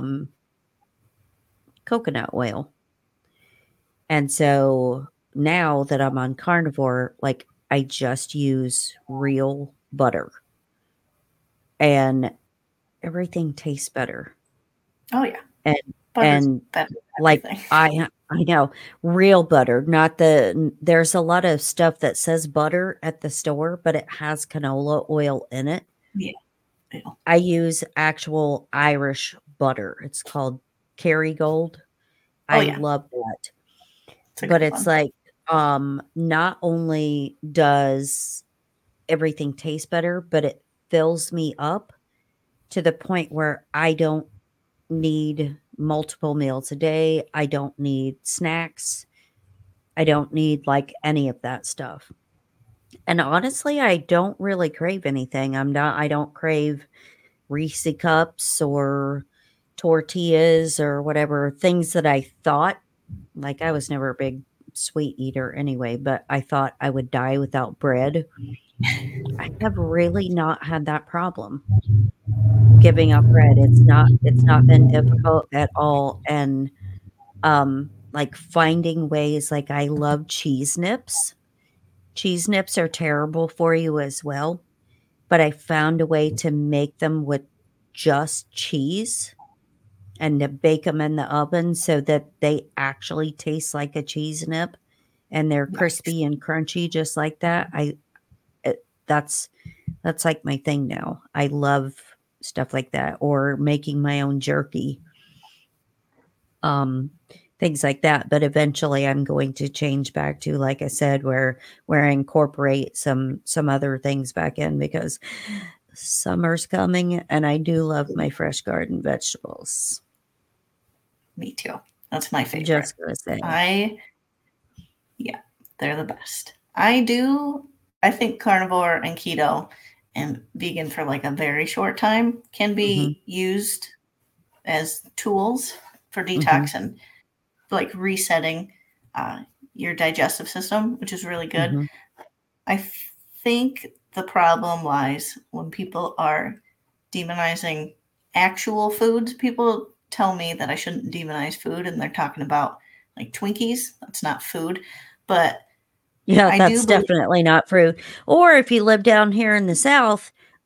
coconut oil. And so now that I'm on carnivore, like I just use real butter and everything tastes better. Oh yeah. And Butter's and better than like everything. I know real butter, not there's a lot of stuff that says butter at the store, but it has canola oil in it. Yeah. Yeah. I use actual Irish butter. It's called Kerrygold. Oh I yeah. love that. It's a But good it's one. like, not only does everything taste better, but it fills me up to the point where I don't need multiple meals a day. I don't need snacks. I don't need like any of that stuff. And honestly, I don't really crave anything. I don't crave Reese cups or tortillas or whatever things that I thought, like I was never a big sweet eater anyway, but I thought I would die without bread. I have really not had that problem giving up bread. It's not been difficult at all. And like finding ways, like I love cheese nips. Cheese nips are terrible for you as well, but I found a way to make them with just cheese and to bake them in the oven so that they actually taste like a cheese nip and they're Nice. crispy and crunchy just like that. That's like my thing now. I love stuff like that or making my own jerky. Um things like that, but eventually I'm going to change back to, like I said, where I incorporate some other things back in because summer's coming and I do love my fresh garden vegetables. Me too. That's my favorite. Just gonna say. I Yeah, they're the best. I think carnivore and keto and vegan for like a very short time can Mhm, be used as tools for mhm, detox and like resetting uh, your digestive system, which is really good. mhm. I think the problem lies when people are demonizing actual foods. People tell me that I shouldn't demonize food, and they're talking about like Twinkies. That's not food. But Yeah, I do that's believe, definitely not fruit. Or if you live down here in the South,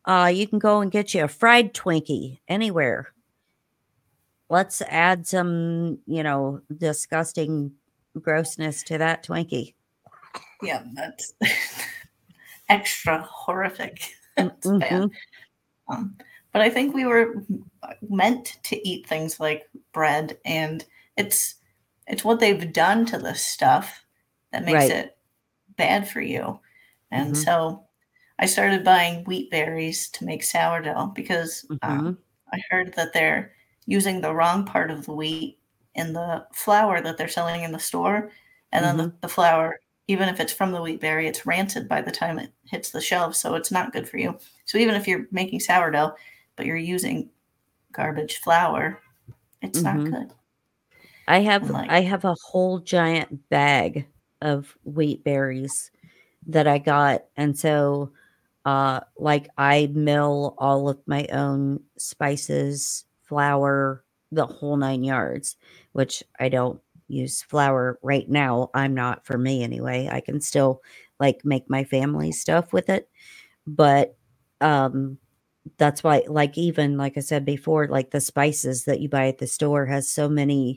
You can go and get you a fried Twinkie anywhere. Let's add some, disgusting grossness to that Twinkie. Yeah, that's extra horrific. That's bad. Mm-hmm. Um, but I think we were meant to eat things like bread, and it's it's what they've done to this stuff that makes Right. it bad for you. And Mm-hmm. so I started buying wheat berries to make sourdough because Mm-hmm. I heard that they're using the wrong part of the wheat in the flour that they're selling in the store. And then Mm-hmm. the flour, even if it's from the wheat berry, it's rancid by the time it hits the shelves. So it's not good for you. So even if you're making sourdough, but you're using garbage flour, it's not Mm-hmm. good. I have And like, I have a whole giant bag of wheat berries that I got, and so like I mill all of my own spices, flour, the whole 9 yards, which I don't use flour right now. I'm not, for me anyway. I can still like make my family stuff with it, but um that's why, like, even like I said before, like the spices that you buy at the store has so many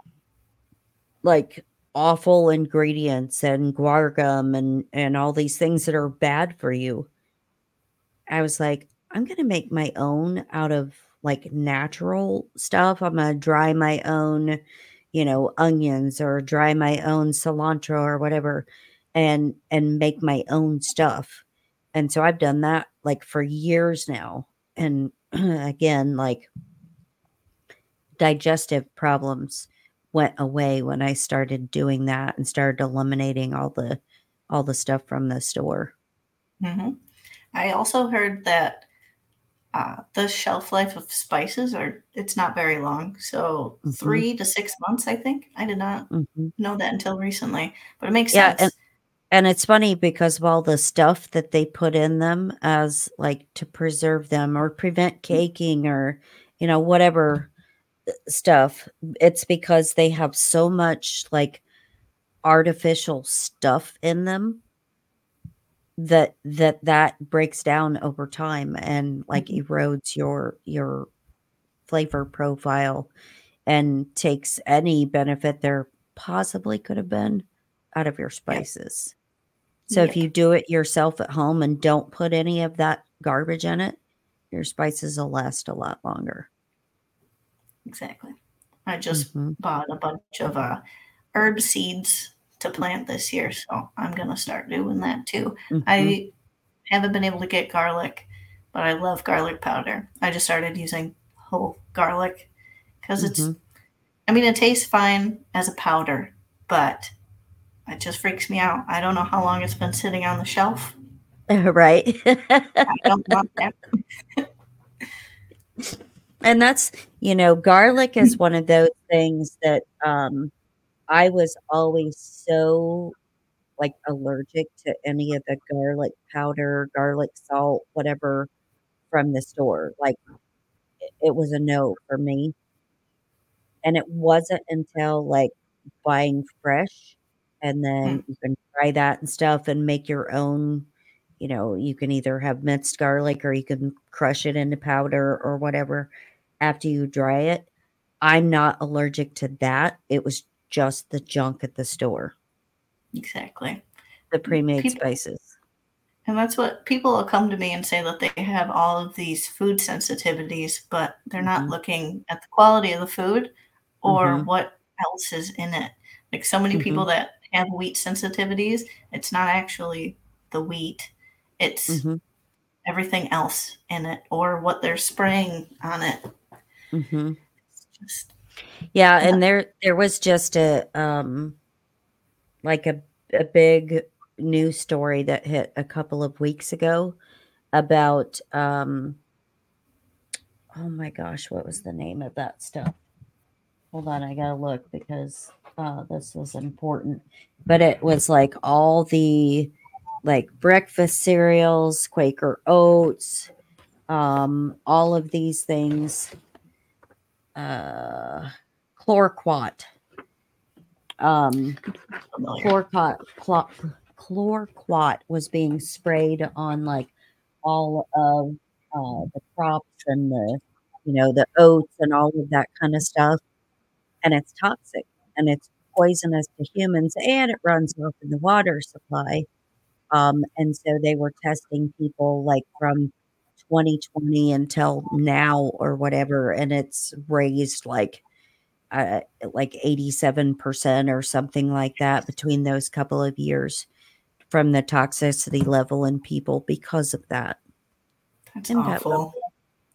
like awful ingredients and guar gum and all these things that are bad for you. I was like, I'm gonna make my own out of like natural stuff. I'm gonna dry my own, onions, or dry my own cilantro or whatever, and make my own stuff. And so I've done that like for years now. And again, like digestive problems went away when I started doing that and started eliminating all the stuff from the store. hmm I also heard that the shelf life of spices are it's not very long. So Mhm. 3 to 6 months, I think. I did not Mhm. know that until recently, but it makes Yeah, and sense. and it's funny because of all the stuff that they put in them as like to preserve them or prevent caking or whatever stuff. It's because they have so much like artificial stuff in them that breaks down over time and like Mhm. erodes your flavor profile and takes any benefit there possibly could have been out of your Yep. spices. So if Yep. you do it yourself at home and don't put any of that garbage in it, your spices will last a lot longer. Exactly. I just Mhm. bought a bunch of herb seeds to plant this year, so I'm gonna start doing that too. Mhm. I haven't been able to get garlic, but I love garlic powder. I just started using whole garlic because it's, Mhm. I mean, it tastes fine as a powder, but it just freaks me out. I don't know how long it's been sitting on the shelf. Right. I don't want that. And that's, garlic is one of those things that I was always so like allergic to any of the garlic powder, garlic salt, whatever from the store. Like it was a no for me. And it wasn't until like buying fresh and then Mm, you can try that and stuff and make your own, you can either have minced garlic or you can crush it into powder or whatever after you dry it. I'm not allergic to that. It was just the junk at the store, exactly. the pre-made People, spices. and that's what people will come to me and say that they have all of these food sensitivities, but they're not Mhm. looking at the quality of the food or Mhm. what else is in it. Like so many people Mhm. that have wheat sensitivities, it's not actually the wheat, it's Mhm. everything else in it or what they're spraying on it. Mhm. It's just, Yeah, and and that, there was just a like a big news story that hit a couple of weeks ago about oh my gosh, what was the name of that stuff? Hold on, I gotta look because this was important. But it was like all the like breakfast cereals, Quaker oats, all of these things, uh chlorquat. Um familiar. chlorquat was being sprayed on like all of the crops and the oats and all of that kind of stuff. And it's toxic and it's poisonous to humans and it runs off in the water supply. And so they were testing people like from 2020 until now or whatever, and it's raised like 87% or something like that between those couple of years from the toxicity level in people because of that. That's Isn't that awful. lovely?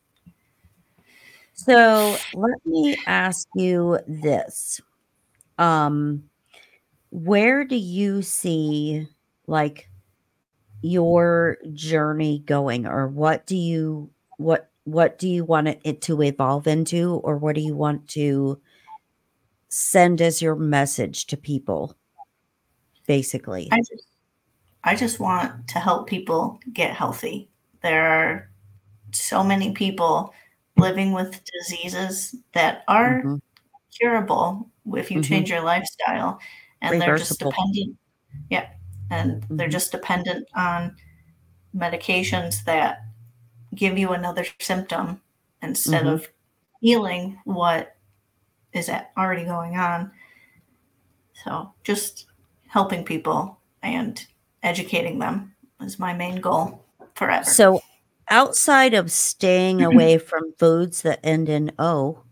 So let me ask you this. Um, where do you see like your journey going, or what do you want it to evolve into, or what do you want to send as your message to people, basically? I just I just want to help people get healthy. There are so many people living with diseases that are Mhm, curable if you mhm. change your lifestyle, and they're just Reversible. dependent. Yeah, and they're Mhm, just dependent on medications that give you another symptom instead mhm. of healing what is already going on. So just helping people and educating them is my main goal forever. So, outside of staying away from foods that end in O,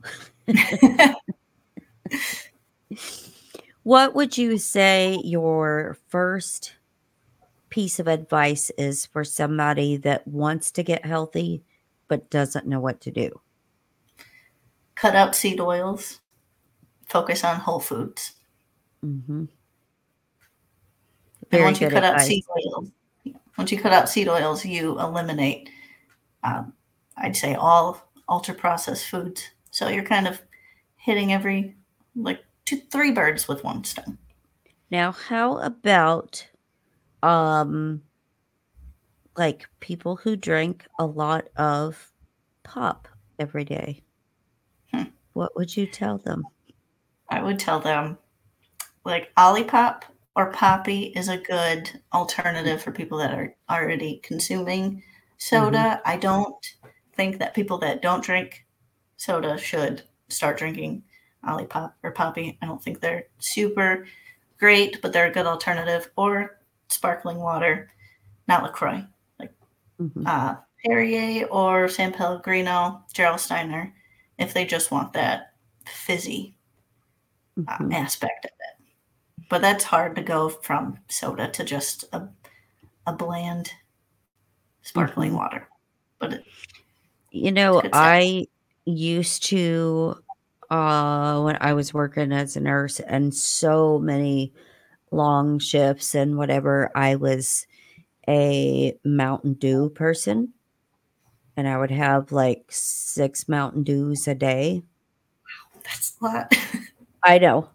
what would you say your first piece of advice is for somebody that wants to get healthy but doesn't know what to do? Cut out seed oils, focus on whole foods. Mhm. And Very good advice. once you cut out seed oils, you eliminate, um, I'd say, all ultra processed foods. So you're kind of hitting every like three birds with one stone. Now, how about, um, like, people who drink a lot of pop every day? Hmm. What would you tell them? I would tell them like Olipop or Poppy is a good alternative for people that are already consuming Mhm, soda. I don't think that people that don't drink soda should start drinking Olipop or Poppy. I don't think they're super great, but they're a good alternative. Or sparkling water, not LaCroix, like mhm, Perrier or San Pellegrino, Gerald Steiner, if they just want that fizzy mhm, aspect of it. But that's hard to go from soda to just a bland sparkling mhm. water. But it's good stuff. I used to, when I was working as a nurse and so many long shifts and whatever, I was a Mountain Dew person, and I would have, like, 6 Mountain Dews a day. That's a lot. I know.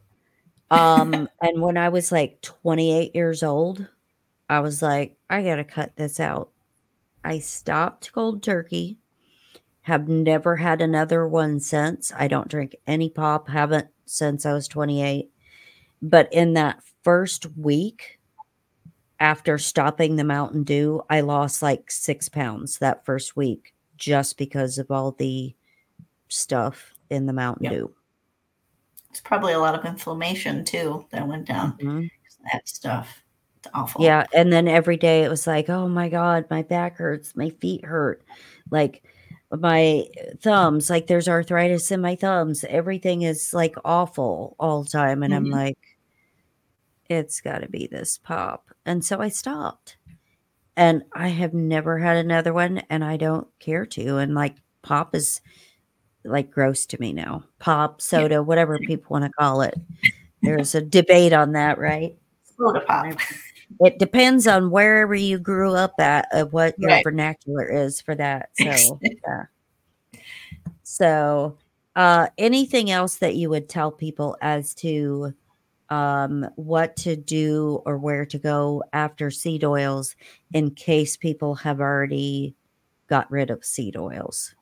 And when I was, like, 28 years old, I was like, "I gotta cut this out." I stopped cold turkey, have never had another one since. I don't drink any pop, haven't since I was 28. But in that first week after stopping the Mountain Dew, I lost like 6 pounds that first week just because of all the stuff in the Mountain Yep. Dew. It's probably a lot of inflammation too that went down. Mhm. That stuff. It's awful. Yeah, and then every day it was like, "Oh my god, my back hurts, my feet hurt." Like, my thumbs, like, there's arthritis in my thumbs. Everything is, like, awful all the time, and I'm Mhm. like, "It's gotta be this pop." And so I stopped, and I have never had another one, and I don't care to, and, like, pop is, like, gross to me now. Pop, Yeah. soda, whatever people wanna call it. There's a debate on that, right? Soda pop. I It depends on wherever you grew up at, of what your Right. vernacular is for that, so, yeah. So, anything else that you would tell people as to, what to do or where to go after seed oils in case people have already got rid of seed oils?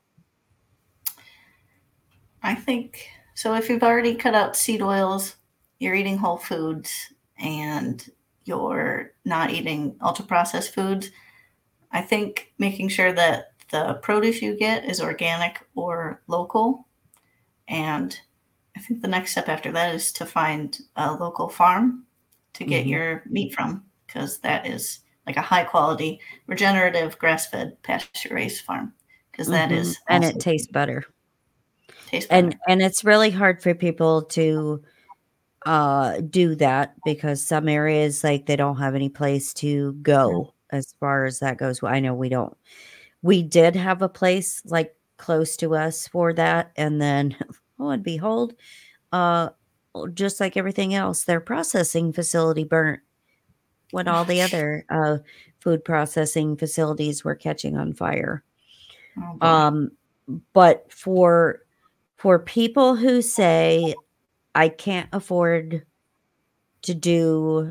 I think so. If you've already cut out seed oils, you're eating whole foods, and you're not eating ultra processed foods, I think making sure that the produce you get is organic or local. And I think the next step after that is to find a local farm to get your meat from, because that is like a high quality, regenerative, grass-fed, pasture-raised farm, because that is and it also tastes better. tastes better. And it's really hard for people to do that because some areas like they don't have any place to go as far as that goes. I know we don't. We did have a place like close to us for that, and then lo and behold, uh just like everything else, their processing facility burnt when all the other food processing facilities were catching on fire. Oh boy. But for people who say I can't afford to do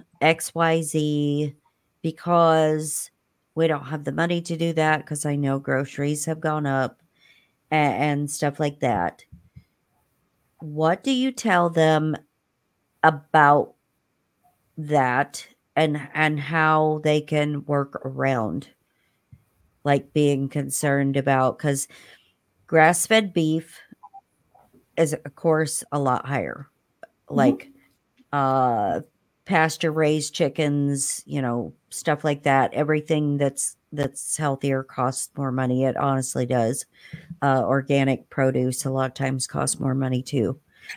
XYZ because we don't have the money to do that because I know groceries have gone up and stuff like that. What do you tell them about that and how they can work around like being concerned about because grass-fed beef is of course a lot higher. Like pasture raised chickens, stuff like that. Everything that's healthier costs more money. It honestly does. Organic produce a lot of times costs more money too.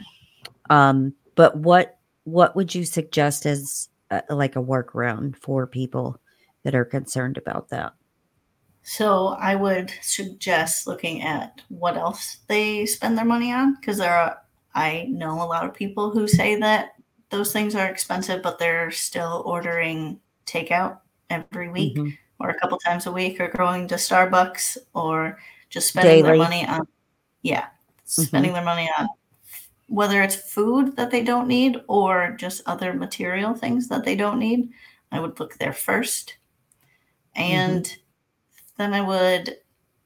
But what would you suggest as like a workaround for people that are concerned about that? So I would suggest looking at what else they spend their money on, because I know a lot of people who say that those things are expensive, but they're still ordering takeout every week or a couple times a week, or going to Starbucks, or just spending their Daily. money on, spending their money on whether it's food that they don't need or just other material things that they don't need. I would look there first. And then I would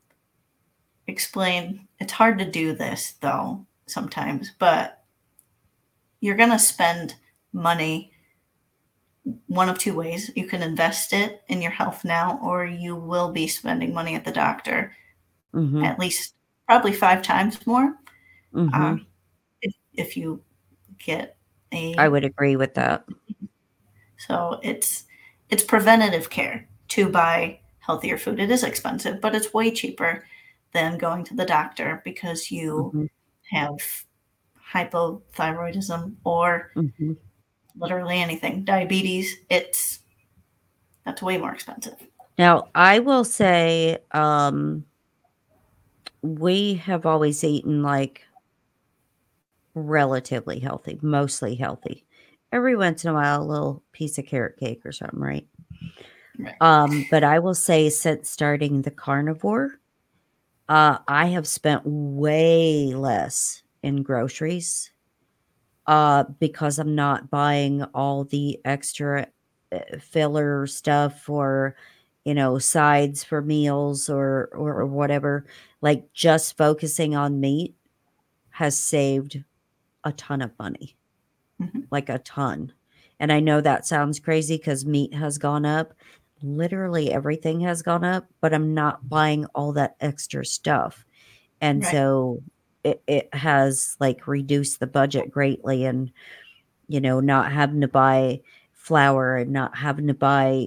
explain, it's hard to do this though sometimes, but you're going to spend money one of two ways. You can invest it in your health now, or you will be spending money at the doctor at least probably 5 times more if you get I would agree with that. So it's preventative care to buy healthier food. It is expensive, but it's way cheaper than going to the doctor because you have hypothyroidism or literally anything, diabetes. That's way more expensive. Now, I will say we have always eaten like relatively healthy, mostly healthy. Every once in a while, a little piece of carrot cake or something, right? But I will say since starting the carnivore, I have spent way less in groceries because I'm not buying all the extra filler stuff or sides for meals or whatever. Like just focusing on meat has saved a ton of money, like a ton. And I know that sounds crazy because meat has gone up. Literally everything has gone up, but I'm not buying all that extra stuff. And so it has like reduced the budget greatly and, not having to buy flour and not having to buy,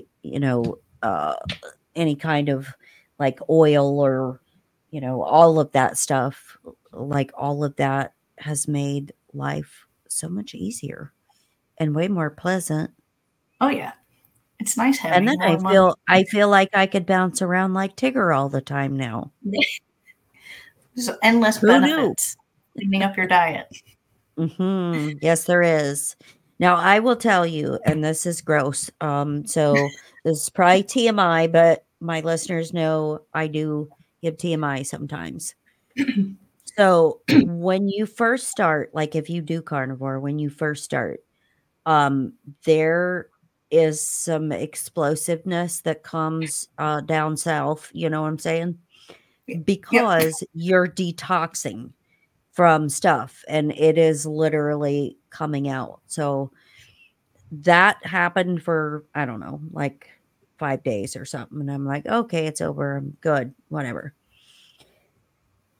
any kind of like oil or, all of that stuff. Like all of that has made life so much easier and way more pleasant. Oh yeah. It's nice And having then more money. I feel like I could bounce around like Tigger all the time now. There's endless Who knew? benefits cleaning up your diet. Yes, there is. Now I will tell you, and this is gross. So this is probably TMI, but my listeners know I do give TMI sometimes. So when you first start, like if you do carnivore, when you first start, there is some explosiveness that comes down south, you know what I'm saying? Because you're detoxing from stuff and it is literally coming out. So that happened for, I don't know, like 5 days or something. And I'm like, okay, it's over. I'm good. Whatever.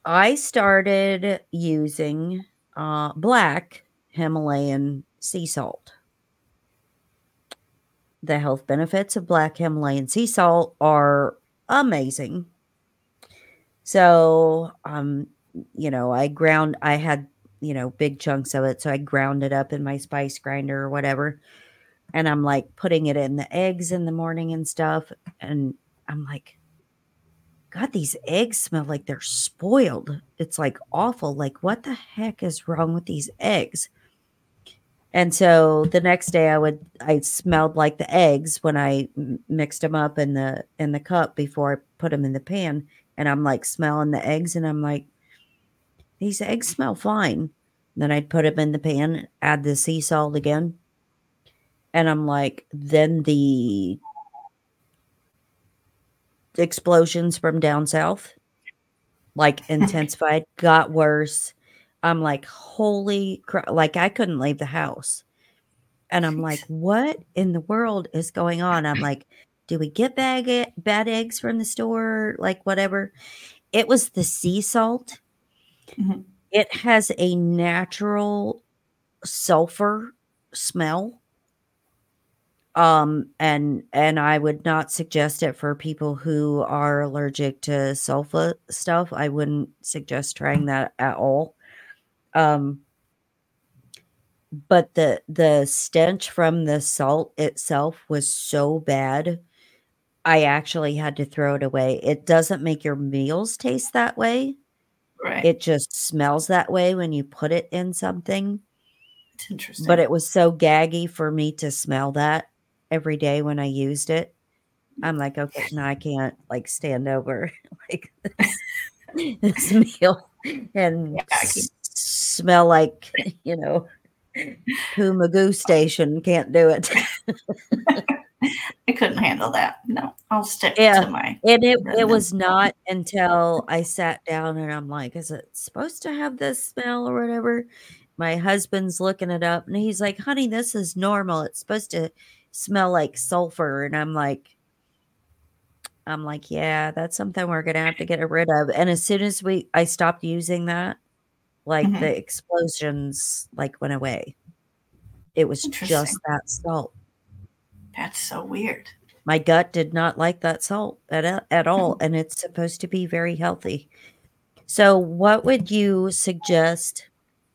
I started using black Himalayan sea salt. The health benefits of black Himalayan sea salt are amazing. So, I had, big chunks of it. So I ground it up in my spice grinder or whatever. And I'm like putting it in the eggs in the morning and stuff. And I'm like, God, these eggs smell like they're spoiled. It's like awful. Like, what the heck is wrong with these eggs? And so the next day I smelled like the eggs when I mixed them up in the cup before I put them in the pan, and I'm like smelling the eggs and I'm like, these eggs smell fine. Then I'd put them in the pan, add the sea salt again, and I'm like, then the explosions from down south like intensified, got worse. I'm like, holy crap! Like I couldn't leave the house. And I'm like, "What in the world is going on?" I'm like, "Do we get bad eggs from the store?" Like, whatever. It was the sea salt. Mhm. It has a natural sulfur smell. And I would not suggest it for people who are allergic to sulfa stuff. I wouldn't suggest trying that at all. Um, but the stench from the salt itself was so bad I actually had to throw it away. It doesn't make your meals taste that way. Right. It just smells that way when you put it in something. It's But interesting. it was so gaggy for me to smell that every day when I used it. I'm like, okay, no, I can't like stand over like this meal and Yeah, I can smell like, you know, Poo Magoo Station. Can't do it. I couldn't handle that. No, I'll stick Yeah, to my and it Redmond. was not until I sat down and I'm like, "Is it supposed to have this smell or whatever?" My husband's looking it up and he's like, "Honey, this is normal. It's supposed to smell like sulfur." And I'm like, "Yeah, that's something we're gonna have to get rid of." And as soon as I stopped using that, like Mhm. the explosions like went away. It was Interesting. just that salt. That's so weird. My gut did not like that salt at all, and it's supposed to be very healthy. So, what would you suggest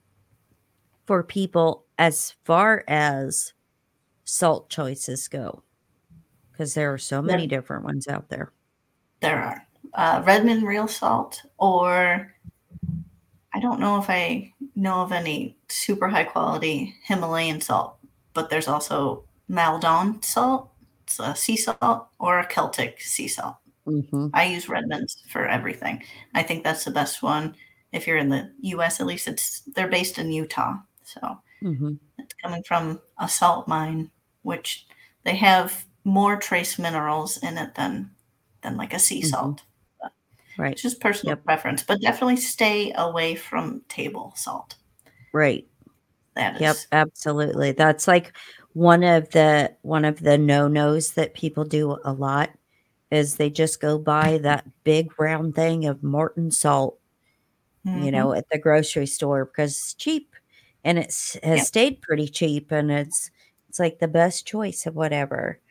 for people as far as salt choices go? Because there are so many Red, different ones out there. there are Redmond real salt, or I don't know if I know of any super high quality Himalayan salt, but there's also Maldon salt. It's a sea salt or a Celtic sea salt. Mhm, I use Redmond's for everything. I think that's the best one. If you're in the US, at least they're based in Utah. So mhm, it's coming from a salt mine, which they have more trace minerals in it than like a sea mhm. salt. But Right. it's just personal Yep. preference, but definitely stay away from table salt. Right. That Yep, is, absolutely. That's like one of the no-nos that people do a lot is they just go buy that big round thing of Morton salt, mm-hmm. at the grocery store because it's cheap and has Yep, stayed pretty cheap and it's like the best choice of whatever.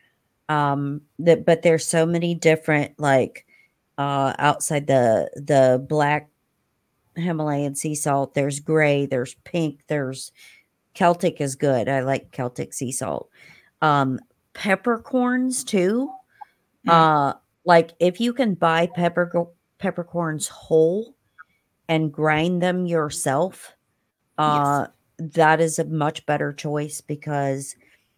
But there's so many different like outside the black Himalayan sea salt, there's gray, there's pink, there's Celtic is good. I like Celtic sea salt. Um, Peppercorns too. mm, Uh, like if you can buy peppercorns whole and grind them yourself, yes, that is a much better choice because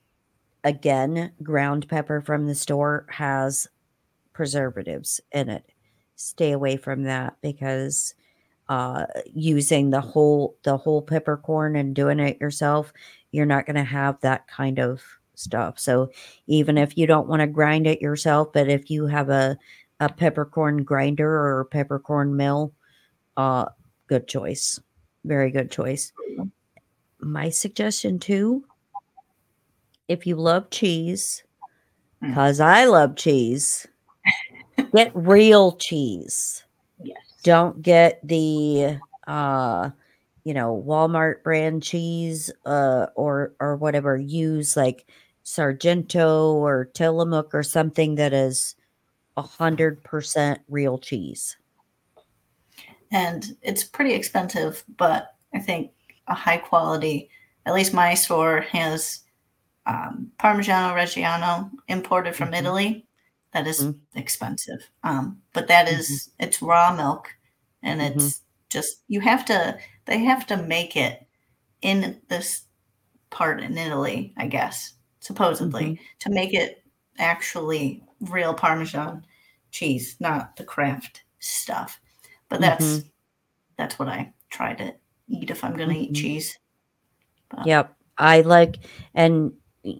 again, ground pepper from the store has preservatives in it. Stay away from that because using the whole peppercorn and doing it yourself, you're not going to have that kind of stuff. So even if you don't want to grind it yourself, but if you have a peppercorn grinder or a peppercorn mill, uh, good choice, very good choice. My suggestion too, if you love cheese, mm, cause I love cheese, get real cheese. yes. Don't get the Walmart brand cheese or whatever. Use like Sargento or Tillamook or something that is 100% real cheese. And it's pretty expensive, but I think a high quality, at least my store has Parmigiano Reggiano imported from Italy. That is expensive. But that is, it's raw milk, and it's just, they have to make it in this part in Italy, I guess, supposedly, to make it actually real Parmesan cheese, not the Kraft stuff. But that's what I try to eat if I'm going to eat cheese. But. Yep. I like, and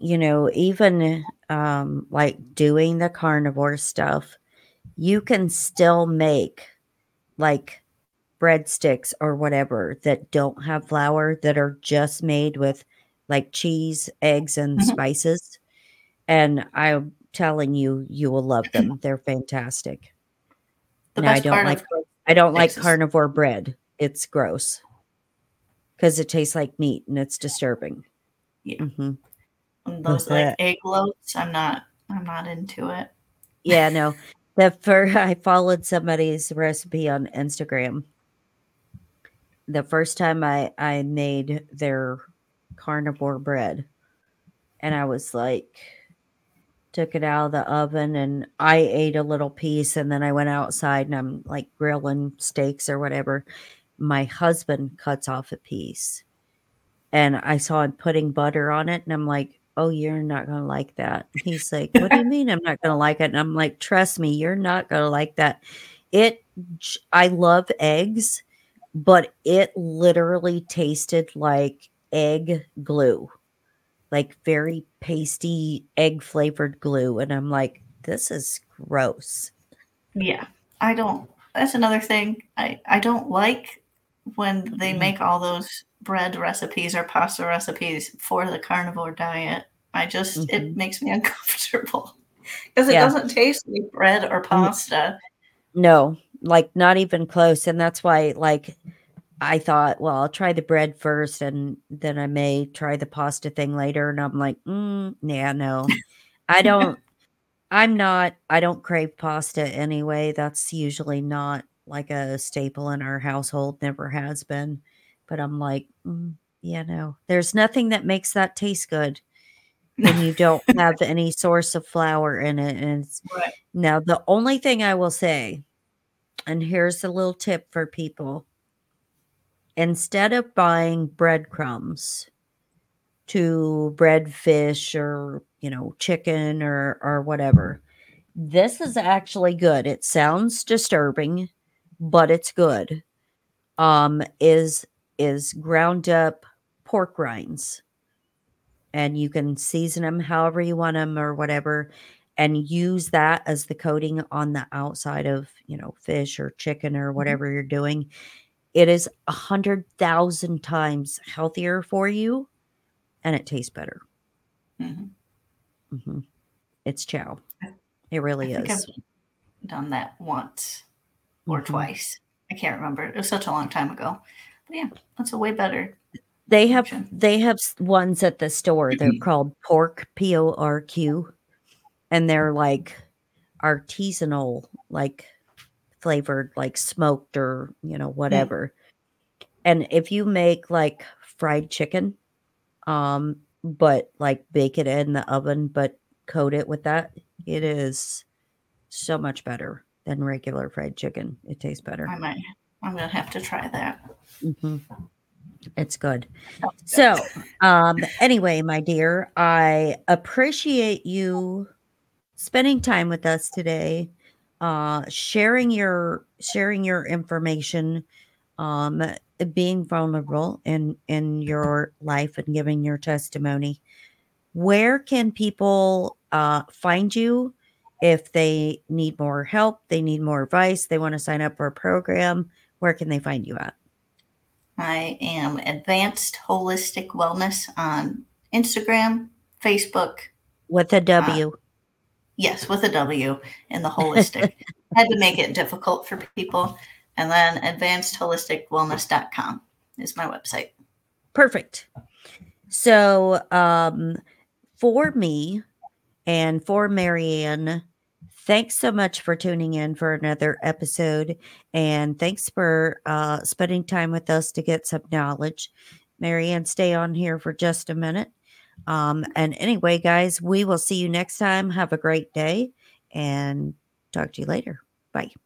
even like doing the carnivore stuff, you can still make like breadsticks or whatever that don't have flour, that are just made with like cheese, eggs, and spices. And I'm telling you, you will love them. They're fantastic. The best part of I don't like carnivore bread. It's gross because it tastes like meat and it's disturbing. Yeah. Those like egg loaves, I'm not into it. Yeah, no. I followed somebody's recipe on Instagram. The first time I made their carnivore bread, and I was like, took it out of the oven and I ate a little piece, and then I went outside and I'm like grilling steaks or whatever. My husband cuts off a piece and I saw him putting butter on it, and I'm like, oh, you're not going to like that. He's like, what do you mean I'm not going to like it? And I'm like, trust me, you're not going to like that. I love eggs, but it literally tasted like egg glue, like very pasty egg flavored glue. And I'm like, this is gross. Yeah. That's another thing. I don't like when they make all those bread recipes or pasta recipes for the carnivore diet. It makes me uncomfortable because it doesn't taste like bread or pasta. No, like not even close. And that's why, like, I thought, well, I'll try the bread first and then I may try the pasta thing later. And I'm like, yeah, no, I don't crave pasta anyway. That's usually not like a staple in our household, never has been. But I'm like, yeah, no, there's nothing that makes that taste good when you don't have any source of flour in it. And Right. Now, the only thing I will say, and here's a little tip for people: instead of buying breadcrumbs to bread fish or, chicken or whatever, this is actually good. It sounds disturbing, but it's good. Is ground up pork rinds, and you can season them however you want them or whatever, and use that as the coating on the outside of, fish or chicken or whatever you're doing. It is 100,000 times healthier for you, and it tastes better. It's chow. It really I think is. I've done that once or twice. I can't remember. It was such a long time ago. But yeah, that's a way better. They have ones at the store. They're called pork, PORQ, and they're like artisanal, like flavored, like smoked or, whatever. And if you make like fried chicken, but like bake it in the oven, but coat it with that, it is so much better than regular fried chicken. It tastes better. I'm gonna have to try that. It's good. So, anyway, my dear, I appreciate you spending time with us today, sharing your information, being vulnerable in your life and giving your testimony. Where can people find you if they need more help, they need more advice, they want to sign up for a program? Where can they find you at? I am Advanced Holistic Wellness on Instagram, Facebook. With a W. Yes, with a W in the holistic. I had to make it difficult for people. And then advancedholisticwellness.com is my website. Perfect. So, for me and for Marianne, thanks so much for tuning in for another episode. And thanks for spending time with us to get some knowledge. Marianne, stay on here for just a minute. And anyway, guys, we will see you next time. Have a great day and talk to you later. Bye.